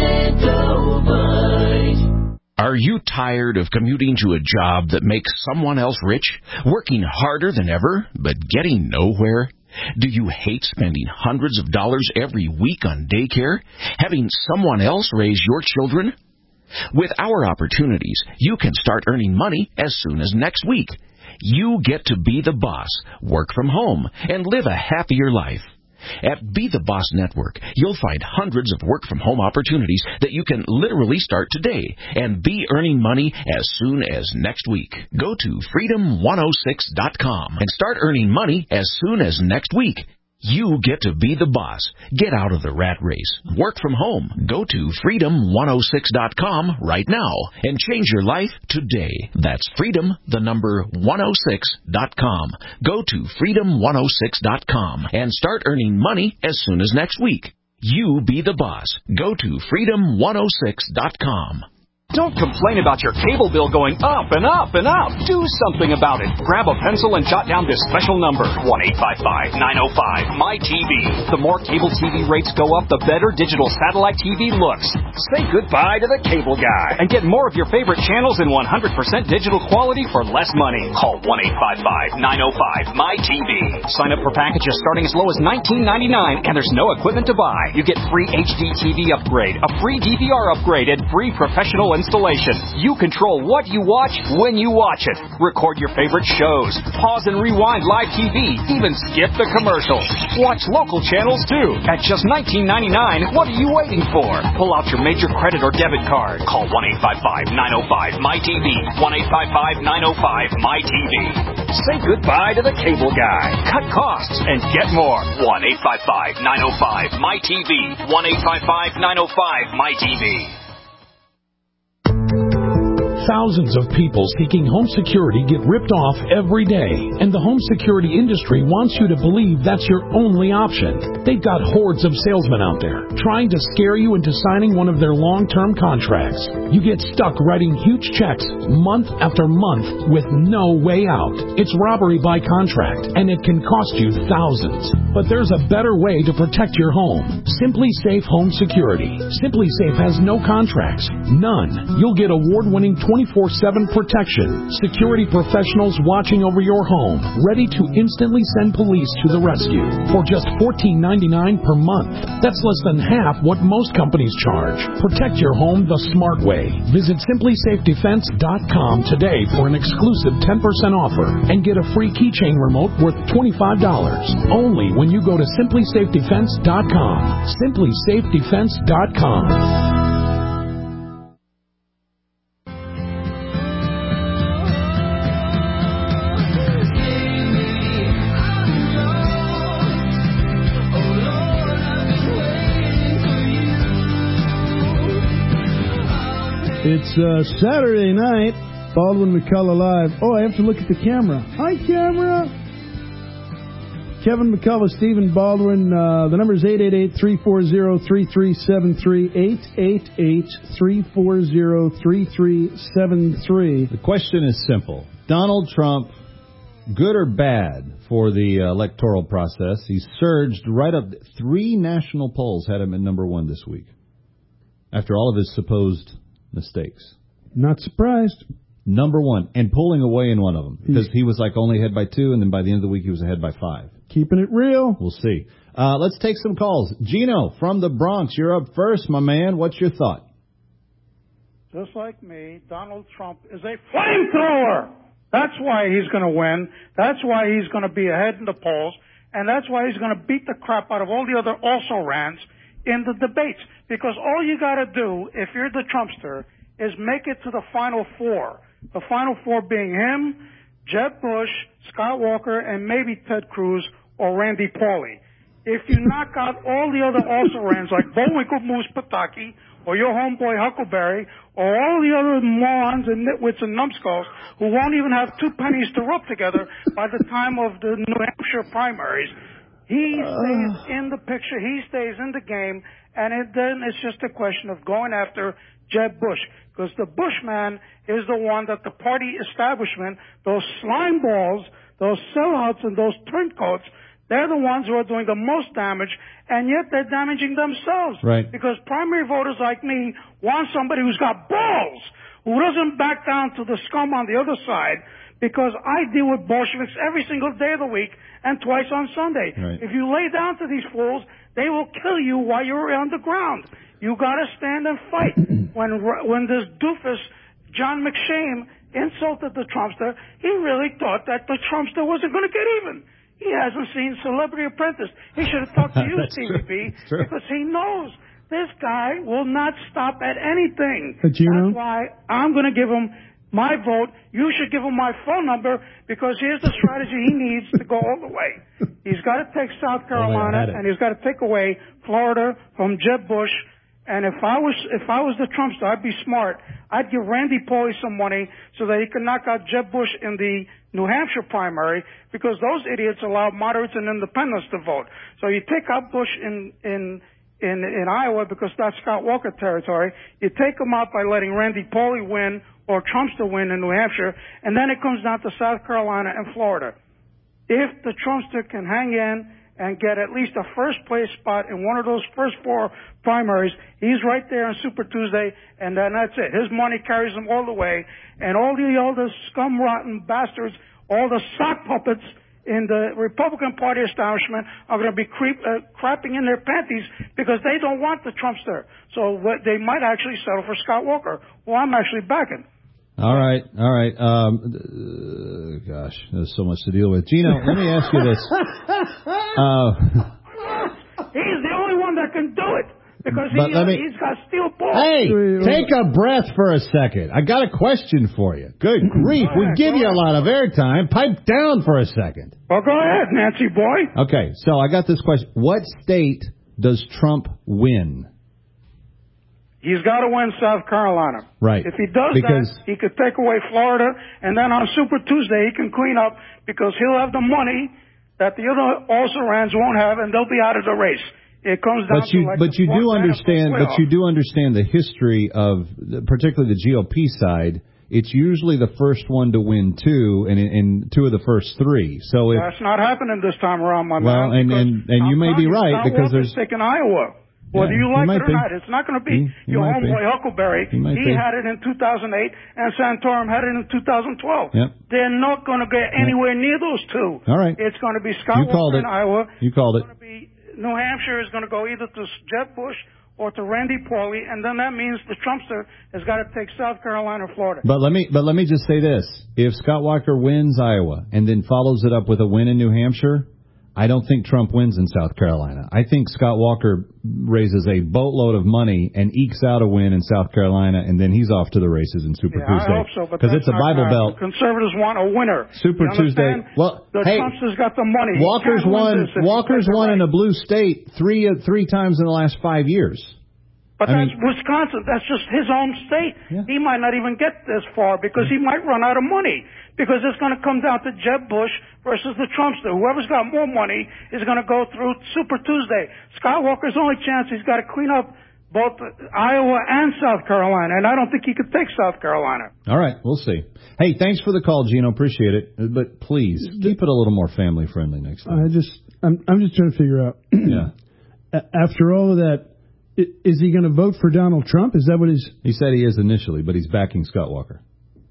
Speaker 17: Extendivite.
Speaker 16: Are you tired of commuting to a job that makes someone else rich, working harder than ever, but getting nowhere? Do you hate spending hundreds of dollars every week on daycare, having someone else raise your children? With our opportunities, you can start earning money as soon as next week. You get to be the boss, work from home, and live a happier life. At Be the Boss Network, you'll find hundreds of work-from-home opportunities that you can literally start today and be earning money as soon as next week. Go to freedom one oh six dot com and start earning money as soon as next week. You get to be the boss. Get out of the rat race. Work from home. Go to freedom one oh six dot com right now and change your life today. That's freedom, the number one oh six dot com. Go to freedom one oh six dot com and start earning money as soon as next week. You be the boss. Go to freedom one oh six dot com.
Speaker 9: Don't complain about your cable bill going up and up and up. Do something about it. Grab a pencil and jot down this special number, one eight five five, nine oh five, M Y T V. The more cable T V rates go up, the better digital satellite T V looks. Say goodbye to the cable guy and get more of your favorite channels in one hundred percent digital quality for less money. Call one eight five five, nine oh five, M Y T V. Sign up for packages starting as low as nineteen ninety-nine, and there's no equipment to buy. You get free H D T V upgrade, a free D V R upgrade, and free professional installation. You control what you watch when you watch it. Record your favorite shows. Pause and rewind live T V. Even skip the commercials. Watch local channels too. At just nineteen ninety-nine, what are you waiting for? Pull out your major credit or debit card. Call one eight five five, nine oh five, M Y T V. one eight five five, nine oh five, M Y T V. Say goodbye to the cable guy. Cut costs and get more. one eight five five, nine oh five, M Y T V. one eight five five, nine oh five, M Y T V.
Speaker 19: Thousands of people seeking home security get ripped off every day, and the home security industry wants you to believe that's your only option. They've got hordes of salesmen out there trying to scare you into signing one of their long-term contracts. You get stuck writing huge checks month after month with no way out. It's robbery by contract, and it can cost you thousands. But there's a better way to protect your home. Simply Safe Home Security. Simply Safe has no contracts. None. You'll get award-winning twenty-four seven protection. Security professionals watching over your home, ready to instantly send police to the rescue for just fourteen ninety-nine per month. That's less than half what most companies charge. Protect your home the smart way. Visit simply safe defense dot com today for an exclusive ten percent offer and get a free keychain remote worth twenty-five dollars. Only when you go to simply safe defense dot com. simply safe defense dot com.
Speaker 7: It's uh, Saturday night, Baldwin McCullough Live. Oh, I have to look at the camera. Hi, camera. Kevin McCullough, Stephen Baldwin. Uh, the number is eight eight eight, three four zero, three three seven three, eight eight eight, three four zero, three three seven three.
Speaker 6: The question is simple. Donald Trump, good or bad for the uh, electoral process? He surged right up. Three national polls had him at number one this week after all of his supposed mistakes.
Speaker 7: Not surprised.
Speaker 6: Number one, and pulling away in one of them, because he was like only ahead by two, and then by the end of the week he was ahead by five.
Speaker 7: Keeping it real.
Speaker 6: We'll see. Uh, let's take some calls. Gino from the Bronx, you're up first, my man. What's your thought?
Speaker 20: Just like me, Donald Trump is a flamethrower. That's why he's going to win. That's why he's going to be ahead in the polls, and that's why he's going to beat the crap out of all the other also-rans in the debates. Because all you got to do, if you're the Trumpster, is make it to the Final Four. The Final Four being him, Jeb Bush, Scott Walker, and maybe Ted Cruz or Randy Pauly. If you knock out all the other also-rans like Bullwinkle Moose Pataki or your homeboy Huckleberry or all the other morons and nitwits and numbskulls who won't even have two pennies to rub together by the time of the New Hampshire primaries, he stays in the picture, he stays in the game, and it, then it's just a question of going after Jeb Bush. Because the Bushman is the one that the party establishment, those slime balls, those sellouts and those turncoats, they're the ones who are doing the most damage, and yet they're damaging themselves.
Speaker 6: Right.
Speaker 20: Because primary voters like me want somebody who's got balls, who doesn't back down to the scum on the other side, because I deal with Bolsheviks every single day of the week and twice on Sunday.
Speaker 6: Right.
Speaker 20: If you lay down to these fools, they will kill you while you're on the ground. You gotta stand and fight. when when this doofus, John McShane, insulted the Trumpster, he really thought that the Trumpster wasn't gonna get even. He hasn't seen Celebrity Apprentice. He should have talked to you, T V B, because he knows this guy will not stop at anything.
Speaker 7: But you know?
Speaker 20: That's why I'm going to give him my vote. You should give him my phone number, because here's the strategy he needs to go all the way. He's got to take South Carolina, and he's got to take away Florida from Jeb Bush. And if I was if I was the Trumpster, I'd be smart. I'd give Randy Pauly some money so that he could knock out Jeb Bush in the New Hampshire primary, because those idiots allow moderates and independents to vote. So you take out Bush in in in, in Iowa, because that's Scott Walker territory. You take him out by letting Randy Pauly win or Trumpster win in New Hampshire, and then it comes down to South Carolina and Florida. If the Trumpster can hang in and get at least a first-place spot in one of those first four primaries, he's right there on Super Tuesday, and then that's it. His money carries him all the way, and all the other scum-rotten bastards, all the sock puppets in the Republican Party establishment are going to be creep, uh, crapping in their panties because they don't want the Trumpster. So what, they might actually settle for Scott Walker, who I'm actually backing.
Speaker 6: All right, all right. Um, uh, gosh, there's so much to deal with. Gino, let me ask you this. Uh,
Speaker 20: He's the only one that can do it, because he,
Speaker 6: uh,
Speaker 20: me, he's got steel balls.
Speaker 6: Hey, take a breath for a second. I got a question for you. Good grief, we give you a lot of airtime. Pipe down for a second.
Speaker 20: Well, go ahead, Nancy boy.
Speaker 6: Okay, so I got this question. What state does Trump win?
Speaker 20: He's got to win South Carolina.
Speaker 6: Right.
Speaker 20: If he does
Speaker 6: because
Speaker 20: that, he could take away Florida, and then on Super Tuesday he can clean up, because he'll have the money that the other also-rans won't have, and they'll be out of the race. It comes down
Speaker 6: but you,
Speaker 20: to like
Speaker 6: but you do understand, but you do understand the history of, particularly the G O P side. It's usually the first one to win two, and in two of the first three. So if,
Speaker 20: that's not happening this time around, my
Speaker 6: well,
Speaker 20: man.
Speaker 6: Well, and and, and you may be right, because there's
Speaker 20: taking Iowa. Whether
Speaker 6: yeah,
Speaker 20: you like it or
Speaker 6: be.
Speaker 20: not, it's not going to be
Speaker 6: he, he
Speaker 20: your homeboy
Speaker 6: be.
Speaker 20: Huckleberry.
Speaker 6: He,
Speaker 20: he
Speaker 6: be.
Speaker 20: had it in two thousand eight, and Santorum had it in two thousand twelve.
Speaker 6: Yep.
Speaker 20: They're not going to get anywhere yep. near those two.
Speaker 6: All right.
Speaker 20: It's going to be Scott
Speaker 6: you
Speaker 20: Walker in Iowa.
Speaker 6: You called it.
Speaker 20: It's going to be New Hampshire is going to go either to Jeb Bush or to Randy Pauly, and then that means the Trumpster has got to take South Carolina or Florida.
Speaker 6: But let me, but let me just say this: if Scott Walker wins Iowa and then follows it up with a win in New Hampshire, I don't think Trump wins in South Carolina. I think Scott Walker raises a boatload of money and ekes out a win in South Carolina, and then he's off to the races in Super
Speaker 20: yeah,
Speaker 6: Tuesday.
Speaker 20: I hope so, but
Speaker 6: because it's a Bible belt.
Speaker 20: Conservatives want a winner.
Speaker 6: Super Tuesday. Well,
Speaker 20: the
Speaker 6: hey,
Speaker 20: Trumpster's got the money.
Speaker 6: Walker's won. Walker's won in a blue state three three times in the last five years.
Speaker 20: But
Speaker 6: I
Speaker 20: that's
Speaker 6: mean,
Speaker 20: Wisconsin. That's just his own state.
Speaker 6: Yeah.
Speaker 20: He might not even get this far, because he might run out of money. Because it's going to come down to Jeb Bush versus the Trumpster. Whoever's got more money is going to go through Super Tuesday. Scott Walker's only chance, he's got to clean up both Iowa and South Carolina, and I don't think he could take South Carolina.
Speaker 6: All right, we'll see. Hey, thanks for the call, Gino. Appreciate it. But please, keep it a little more family-friendly next time.
Speaker 7: I just, I'm, I'm just trying to figure out.
Speaker 6: yeah.
Speaker 7: After all of that, is he going to vote for Donald Trump? Is that what he's...
Speaker 6: He said he is initially, but he's backing Scott Walker.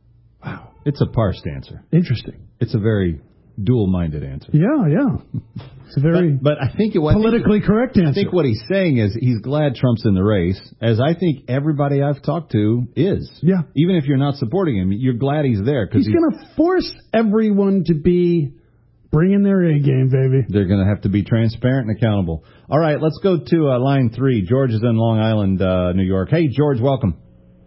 Speaker 7: Wow.
Speaker 6: It's a parsed answer.
Speaker 7: Interesting.
Speaker 6: It's a very dual-minded answer.
Speaker 7: Yeah, yeah. It's a very
Speaker 6: but, but I think it,
Speaker 7: politically
Speaker 6: I think,
Speaker 7: correct answer.
Speaker 6: I think what he's saying is he's glad Trump's in the race, as I think everybody I've talked to is.
Speaker 7: Yeah.
Speaker 6: Even if you're not supporting him, you're glad he's there. Cause
Speaker 7: he's, he's going to force everyone to be bringing their A game, baby.
Speaker 6: They're going to have to be transparent and accountable. All right, let's go to uh, line three. George is in Long Island, uh, New York. Hey, George, welcome.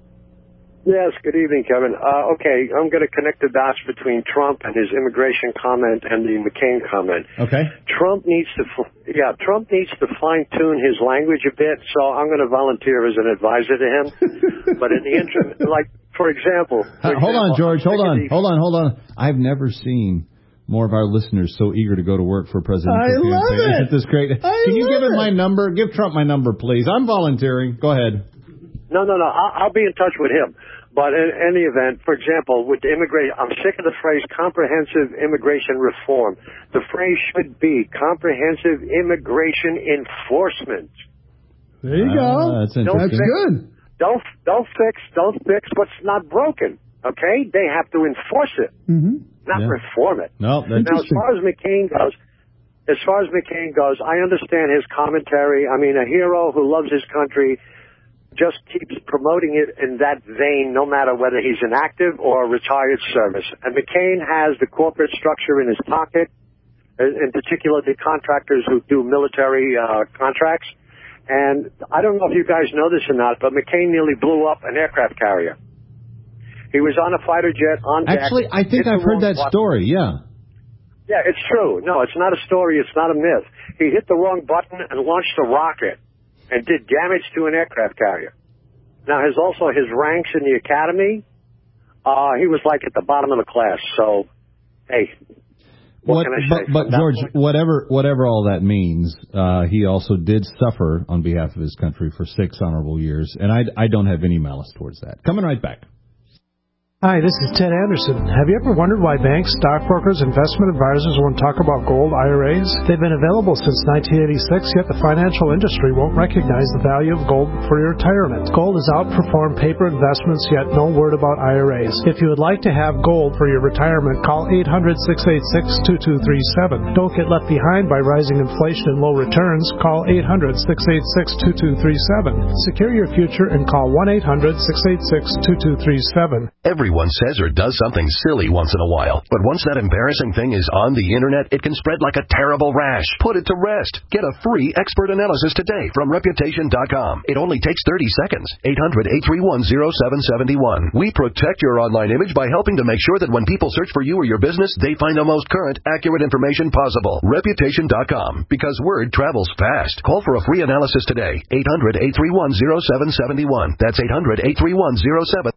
Speaker 21: Yes, good evening, Kevin. Uh, okay, I'm going to connect the dots between Trump and his immigration comment and the McCain comment.
Speaker 6: Okay.
Speaker 21: Trump needs to, yeah, Trump needs to fine-tune his language a bit, so I'm going to volunteer as an advisor to him. But in the interim, like, for example... For
Speaker 6: uh, hold
Speaker 21: example,
Speaker 6: on, George, hold on,
Speaker 21: the,
Speaker 6: hold on, hold on. I've never seen more of our listeners so eager to go to work for President
Speaker 7: I
Speaker 6: Trump.
Speaker 7: love it.
Speaker 6: Isn't this great?
Speaker 7: I
Speaker 6: Can you give him
Speaker 7: it.
Speaker 6: my number? Give Trump my number, please. I'm volunteering. Go ahead.
Speaker 21: No, no, no, I'll, I'll be in touch with him. But in any event, for example, with the immigration, I'm sick of the phrase comprehensive immigration reform. The phrase should be comprehensive immigration enforcement.
Speaker 7: There you go.
Speaker 6: Ah, that's
Speaker 21: Don't
Speaker 7: That's
Speaker 21: fix,
Speaker 7: good.
Speaker 21: Don't, don't fix, don't fix what's not broken. Okay? They have to enforce it,
Speaker 7: Mm-hmm.
Speaker 21: not
Speaker 6: Yeah.
Speaker 21: reform it.
Speaker 6: No, that's
Speaker 21: Now, as far as McCain goes, as far as McCain goes, I understand his commentary. I mean, a hero who loves his country just keeps promoting it in that vein, no matter whether he's in active or retired service. And McCain has the corporate structure in his pocket, in particular the contractors who do military uh, contracts. And I don't know if you guys know this or not, but McCain nearly blew up an aircraft carrier. He was on a fighter jet on deck.
Speaker 6: Actually, I think I've heard that
Speaker 21: button.
Speaker 6: story, yeah.
Speaker 21: Yeah, it's true. No, it's not a story. It's not a myth. He hit the wrong button and launched a rocket and did damage to an aircraft carrier. Now, his also his ranks in the academy, uh, he was like at the bottom of the class. So, hey, what,
Speaker 6: What,
Speaker 21: can I
Speaker 6: but,
Speaker 21: say?
Speaker 6: but
Speaker 21: From that
Speaker 6: George,
Speaker 21: point-
Speaker 6: whatever whatever all that means, uh, he also did suffer on behalf of his country for six honorable years, and I, I don't have any malice towards that. Coming right back.
Speaker 8: Hi, this is Ted Anderson. Have you ever wondered why banks, stockbrokers, investment advisors won't talk about gold I R As? They've been available since nineteen eighty-six, yet the financial industry won't recognize the value of gold for your retirement. Gold has outperformed paper investments, yet no word about I R As. If you would like to have gold for your retirement, call eight hundred, six eight six, two two three seven. Don't get left behind by rising inflation and low returns. Call eight hundred, six eight six, two two three seven. Secure your future and call one eight hundred, six eight six, two two three seven.
Speaker 14: Everyone says or does something silly once in a while, but once that embarrassing thing is on the internet, it can spread like a terrible rash. Put it to rest. Get a free expert analysis today from Reputation dot com. It only takes thirty seconds. eight hundred, eight three one, zero seven seven one. We protect your online image by helping to make sure that when people search for you or your business, they find the most current, accurate information possible. Reputation dot com, because word travels fast. Call for a free analysis today. eight hundred, eight three one, zero seven seven one. That's eight hundred, eight three one, zero seven.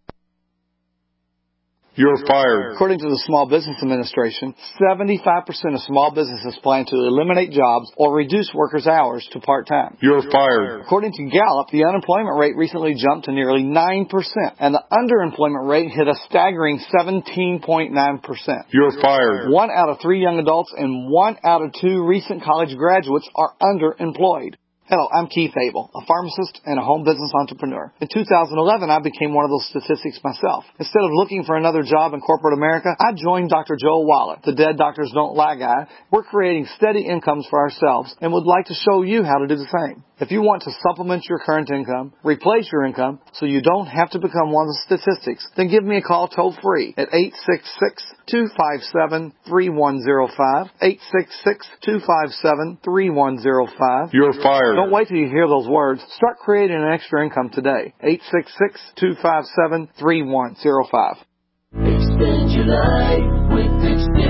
Speaker 22: You're fired.
Speaker 23: According to the Small Business Administration, seventy-five percent of small businesses plan to eliminate jobs or reduce workers' hours to part-time.
Speaker 22: You're fired.
Speaker 23: According to Gallup, the unemployment rate recently jumped to nearly nine percent, and the underemployment rate hit a staggering seventeen point nine percent.
Speaker 22: You're fired.
Speaker 23: One out of three young adults and one out of two recent college graduates are underemployed. Hello, I'm Keith Abel, a pharmacist and a home business entrepreneur. In two thousand eleven, I became one of those statistics myself. Instead of looking for another job in corporate America, I joined Doctor Joel Wallach, the Dead Doctors Don't Lie guy. We're creating steady incomes for ourselves and would like to show you how to do the same. If you want to supplement your current income, replace your income, so you don't have to become one of the statistics, then give me a call toll free at eight six six, two five seven, three one zero five, eight six six, two five seven, three one zero five.
Speaker 22: You're fired.
Speaker 23: Don't wait till you hear those words. Start creating an extra income today. eight six six, two five seven, three one zero five.
Speaker 17: Extend your life with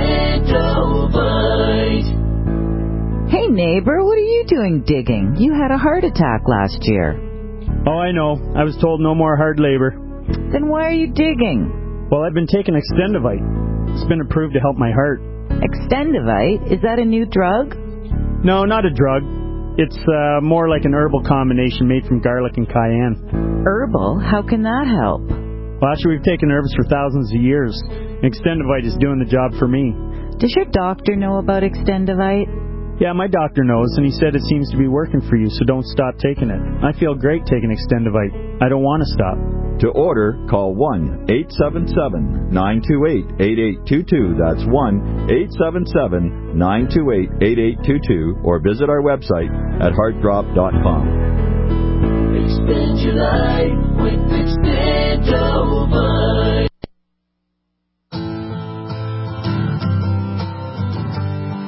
Speaker 17: Extendovite.
Speaker 24: Hey neighbor, what are you doing digging? You had a heart attack last year.
Speaker 25: Oh, I know. I was told no more hard labor.
Speaker 24: Then why are you digging?
Speaker 25: Well, I've been taking Extendovite. It's been approved to help my heart.
Speaker 24: Extendovite? Is that a new drug?
Speaker 25: No, not a drug. It's uh, more like an herbal combination made from garlic and cayenne.
Speaker 24: Herbal? How can that help?
Speaker 25: Well, actually, we've taken herbs for thousands of years. Extendovite is doing the job for me.
Speaker 24: Does your doctor know about Extendovite?
Speaker 25: Yeah, my doctor knows, and he said it seems to be working for you, so don't stop taking it. I feel great taking Extendovite. I don't want to stop.
Speaker 18: To order, call one eight seven seven, nine two eight, eight eight two two. That's one eight seven seven, nine two eight, eight eight two two, or visit our website at heart drop dot com.
Speaker 17: Extend your life with Extendovite.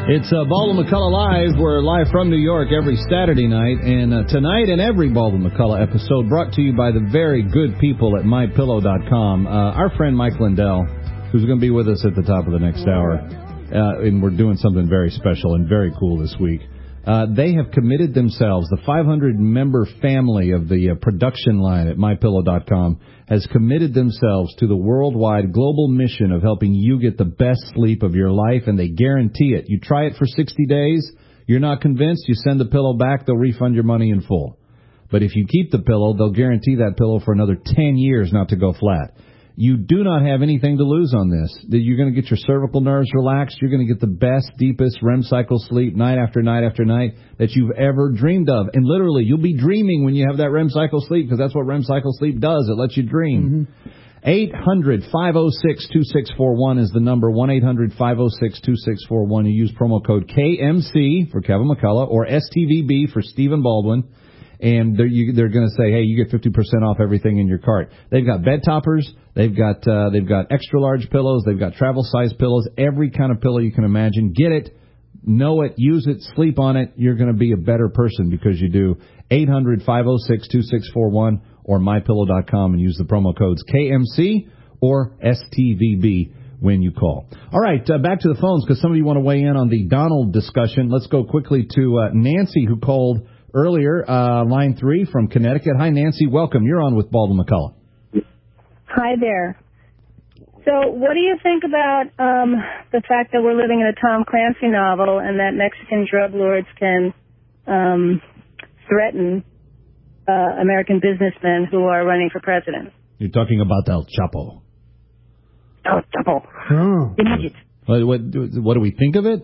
Speaker 6: It's uh, Baldwin McCullough Live. We're live from New York every Saturday night. And uh, tonight and every Baldwin McCullough episode brought to you by the very good people at my pillow dot com. Uh, our friend Mike Lindell, who's going to be with us at the top of the next hour. Uh, and we're doing something very special and very cool this week. Uh, they have committed themselves, the five hundred member family of the uh, production line at my pillow dot com has committed themselves to the worldwide global mission of helping you get the best sleep of your life, and they guarantee it. You try it for sixty days, you're not convinced, you send the pillow back, they'll refund your money in full. But if you keep the pillow, they'll guarantee that pillow for another ten years not to go flat. You do not have anything to lose on this. You're going to get your cervical nerves relaxed. You're going to get the best, deepest R E M cycle sleep night after night after night that you've ever dreamed of. And literally, you'll be dreaming when you have that R E M cycle sleep, because that's what R E M cycle sleep does. It lets you dream. Mm-hmm. eight hundred, five oh six, two six four one is the number. one eight hundred, five oh six, two six four one. You use promo code K M C for Kevin McCullough or S T V B for Stephen Baldwin. And they're, you, they're going to say, hey, you get fifty percent off everything in your cart. They've got bed toppers. They've got uh, they've got extra large pillows. They've got travel size pillows. Every kind of pillow you can imagine. Get it, know it, use it, sleep on it. You're going to be a better person because you do. eight hundred, five oh six, two six four one or my pillow dot com and use the promo codes K M C or S T V B when you call. All right, uh, back to the phones because some of you want to weigh in on the Donald discussion. Let's go quickly to uh, Nancy, who called earlier, uh, line three from Connecticut. Hi, Nancy. Welcome. You're on with Baldwin McCullough.
Speaker 2: Hi there. So what do you think about um, the fact that we're living in a Tom Clancy novel and that Mexican drug lords can um, threaten uh, American businessmen who are running for president?
Speaker 6: You're talking about El Chapo.
Speaker 2: El Chapo.
Speaker 6: Oh. What, what, what do we think of it?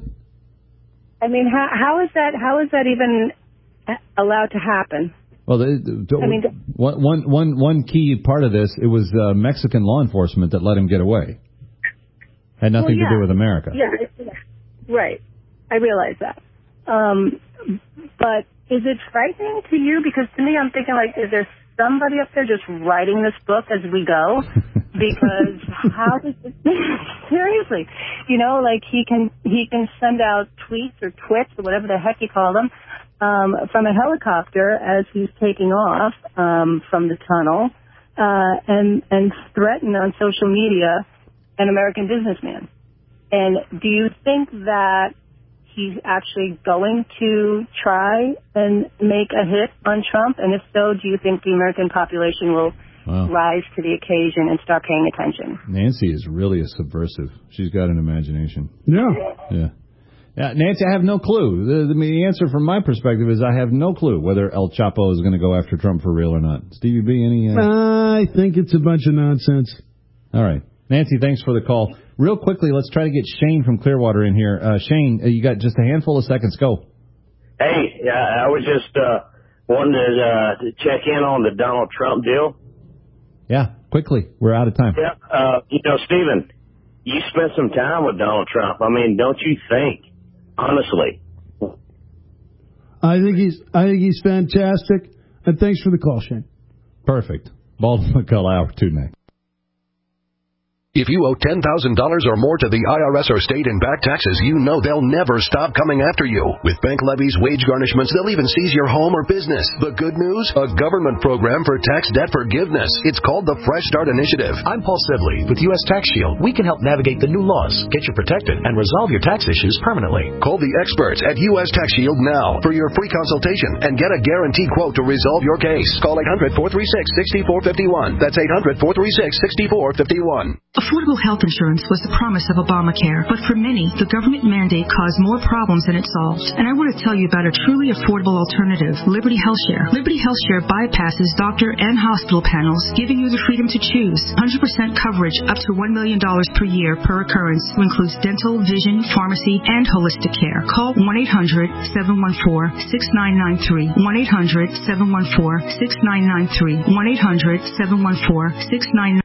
Speaker 2: I mean, how, how is that? How is that even allowed to happen?
Speaker 6: Well, the, the,
Speaker 2: I mean,
Speaker 6: one, one, one, one key part of this, it was uh, Mexican law enforcement that let him get away. Had nothing
Speaker 2: well, yeah.
Speaker 6: to do with America.
Speaker 2: Yeah, yeah, right. I realize that. Um, but is it frightening to you? Because to me, I'm thinking, like, is there somebody up there just writing this book as we go? Because how does it... Seriously. You know, like, he can he can send out tweets or twits or whatever the heck you call them, Um, from a helicopter as he's taking off um, from the tunnel uh, and and threaten on social media an American businessman. And do you think that he's actually going to try and make a hit on Trump? And if so, do you think the American population will wow. rise to the occasion and start paying attention?
Speaker 6: Nancy is really a subversive. She's got an imagination.
Speaker 7: Yeah.
Speaker 6: Yeah. Yeah, Nancy, I have no clue. The, the, the answer from my perspective is I have no clue whether El Chapo is going to go after Trump for real or not. Stevie B, any... Uh...
Speaker 7: I think it's a bunch of nonsense.
Speaker 6: All right. Nancy, thanks for the call. Real quickly, let's try to get Shane from Clearwater in here. Uh, Shane, uh, you got just a handful of seconds. Go.
Speaker 3: Hey, uh, I was just uh, wanting to, uh, to check in on the Donald Trump deal.
Speaker 6: Yeah, quickly. We're out of time.
Speaker 3: Yeah, uh, you know, Stephen, you spent some time with Donald Trump. I mean, don't you think? Honestly,
Speaker 7: I think he's I think he's fantastic, and thanks for the call, Shane.
Speaker 6: Perfect. Baldwin McCullough, hour two next.
Speaker 14: If you owe ten thousand dollars or more to the I R S or state in back taxes, you know they'll never stop coming after you. With bank levies, wage garnishments, they'll even seize your home or business. The good news? A government program for tax debt forgiveness. It's called the Fresh Start Initiative.
Speaker 5: I'm Paul Sibley. With U S Tax Shield, we can help navigate the new laws, get you protected, and resolve your tax issues permanently.
Speaker 14: Call the experts at U S Tax Shield now for your free consultation and get a guaranteed quote to resolve your case. Call eight hundred, four three six, six four five one. That's eight hundred, four three six, six four five one.
Speaker 10: Affordable health insurance was the promise of Obamacare, but for many, the government mandate caused more problems than it solved. And I want to tell you about a truly affordable alternative, Liberty HealthShare. Liberty HealthShare bypasses doctor and hospital panels, giving you the freedom to choose. one hundred percent coverage up to one million dollars per year per occurrence, who includes dental, vision, pharmacy, and holistic care. Call one eight hundred, seven one four, six nine nine three. one eight hundred, seven one four, six nine nine three. one eight hundred, seven one four, six nine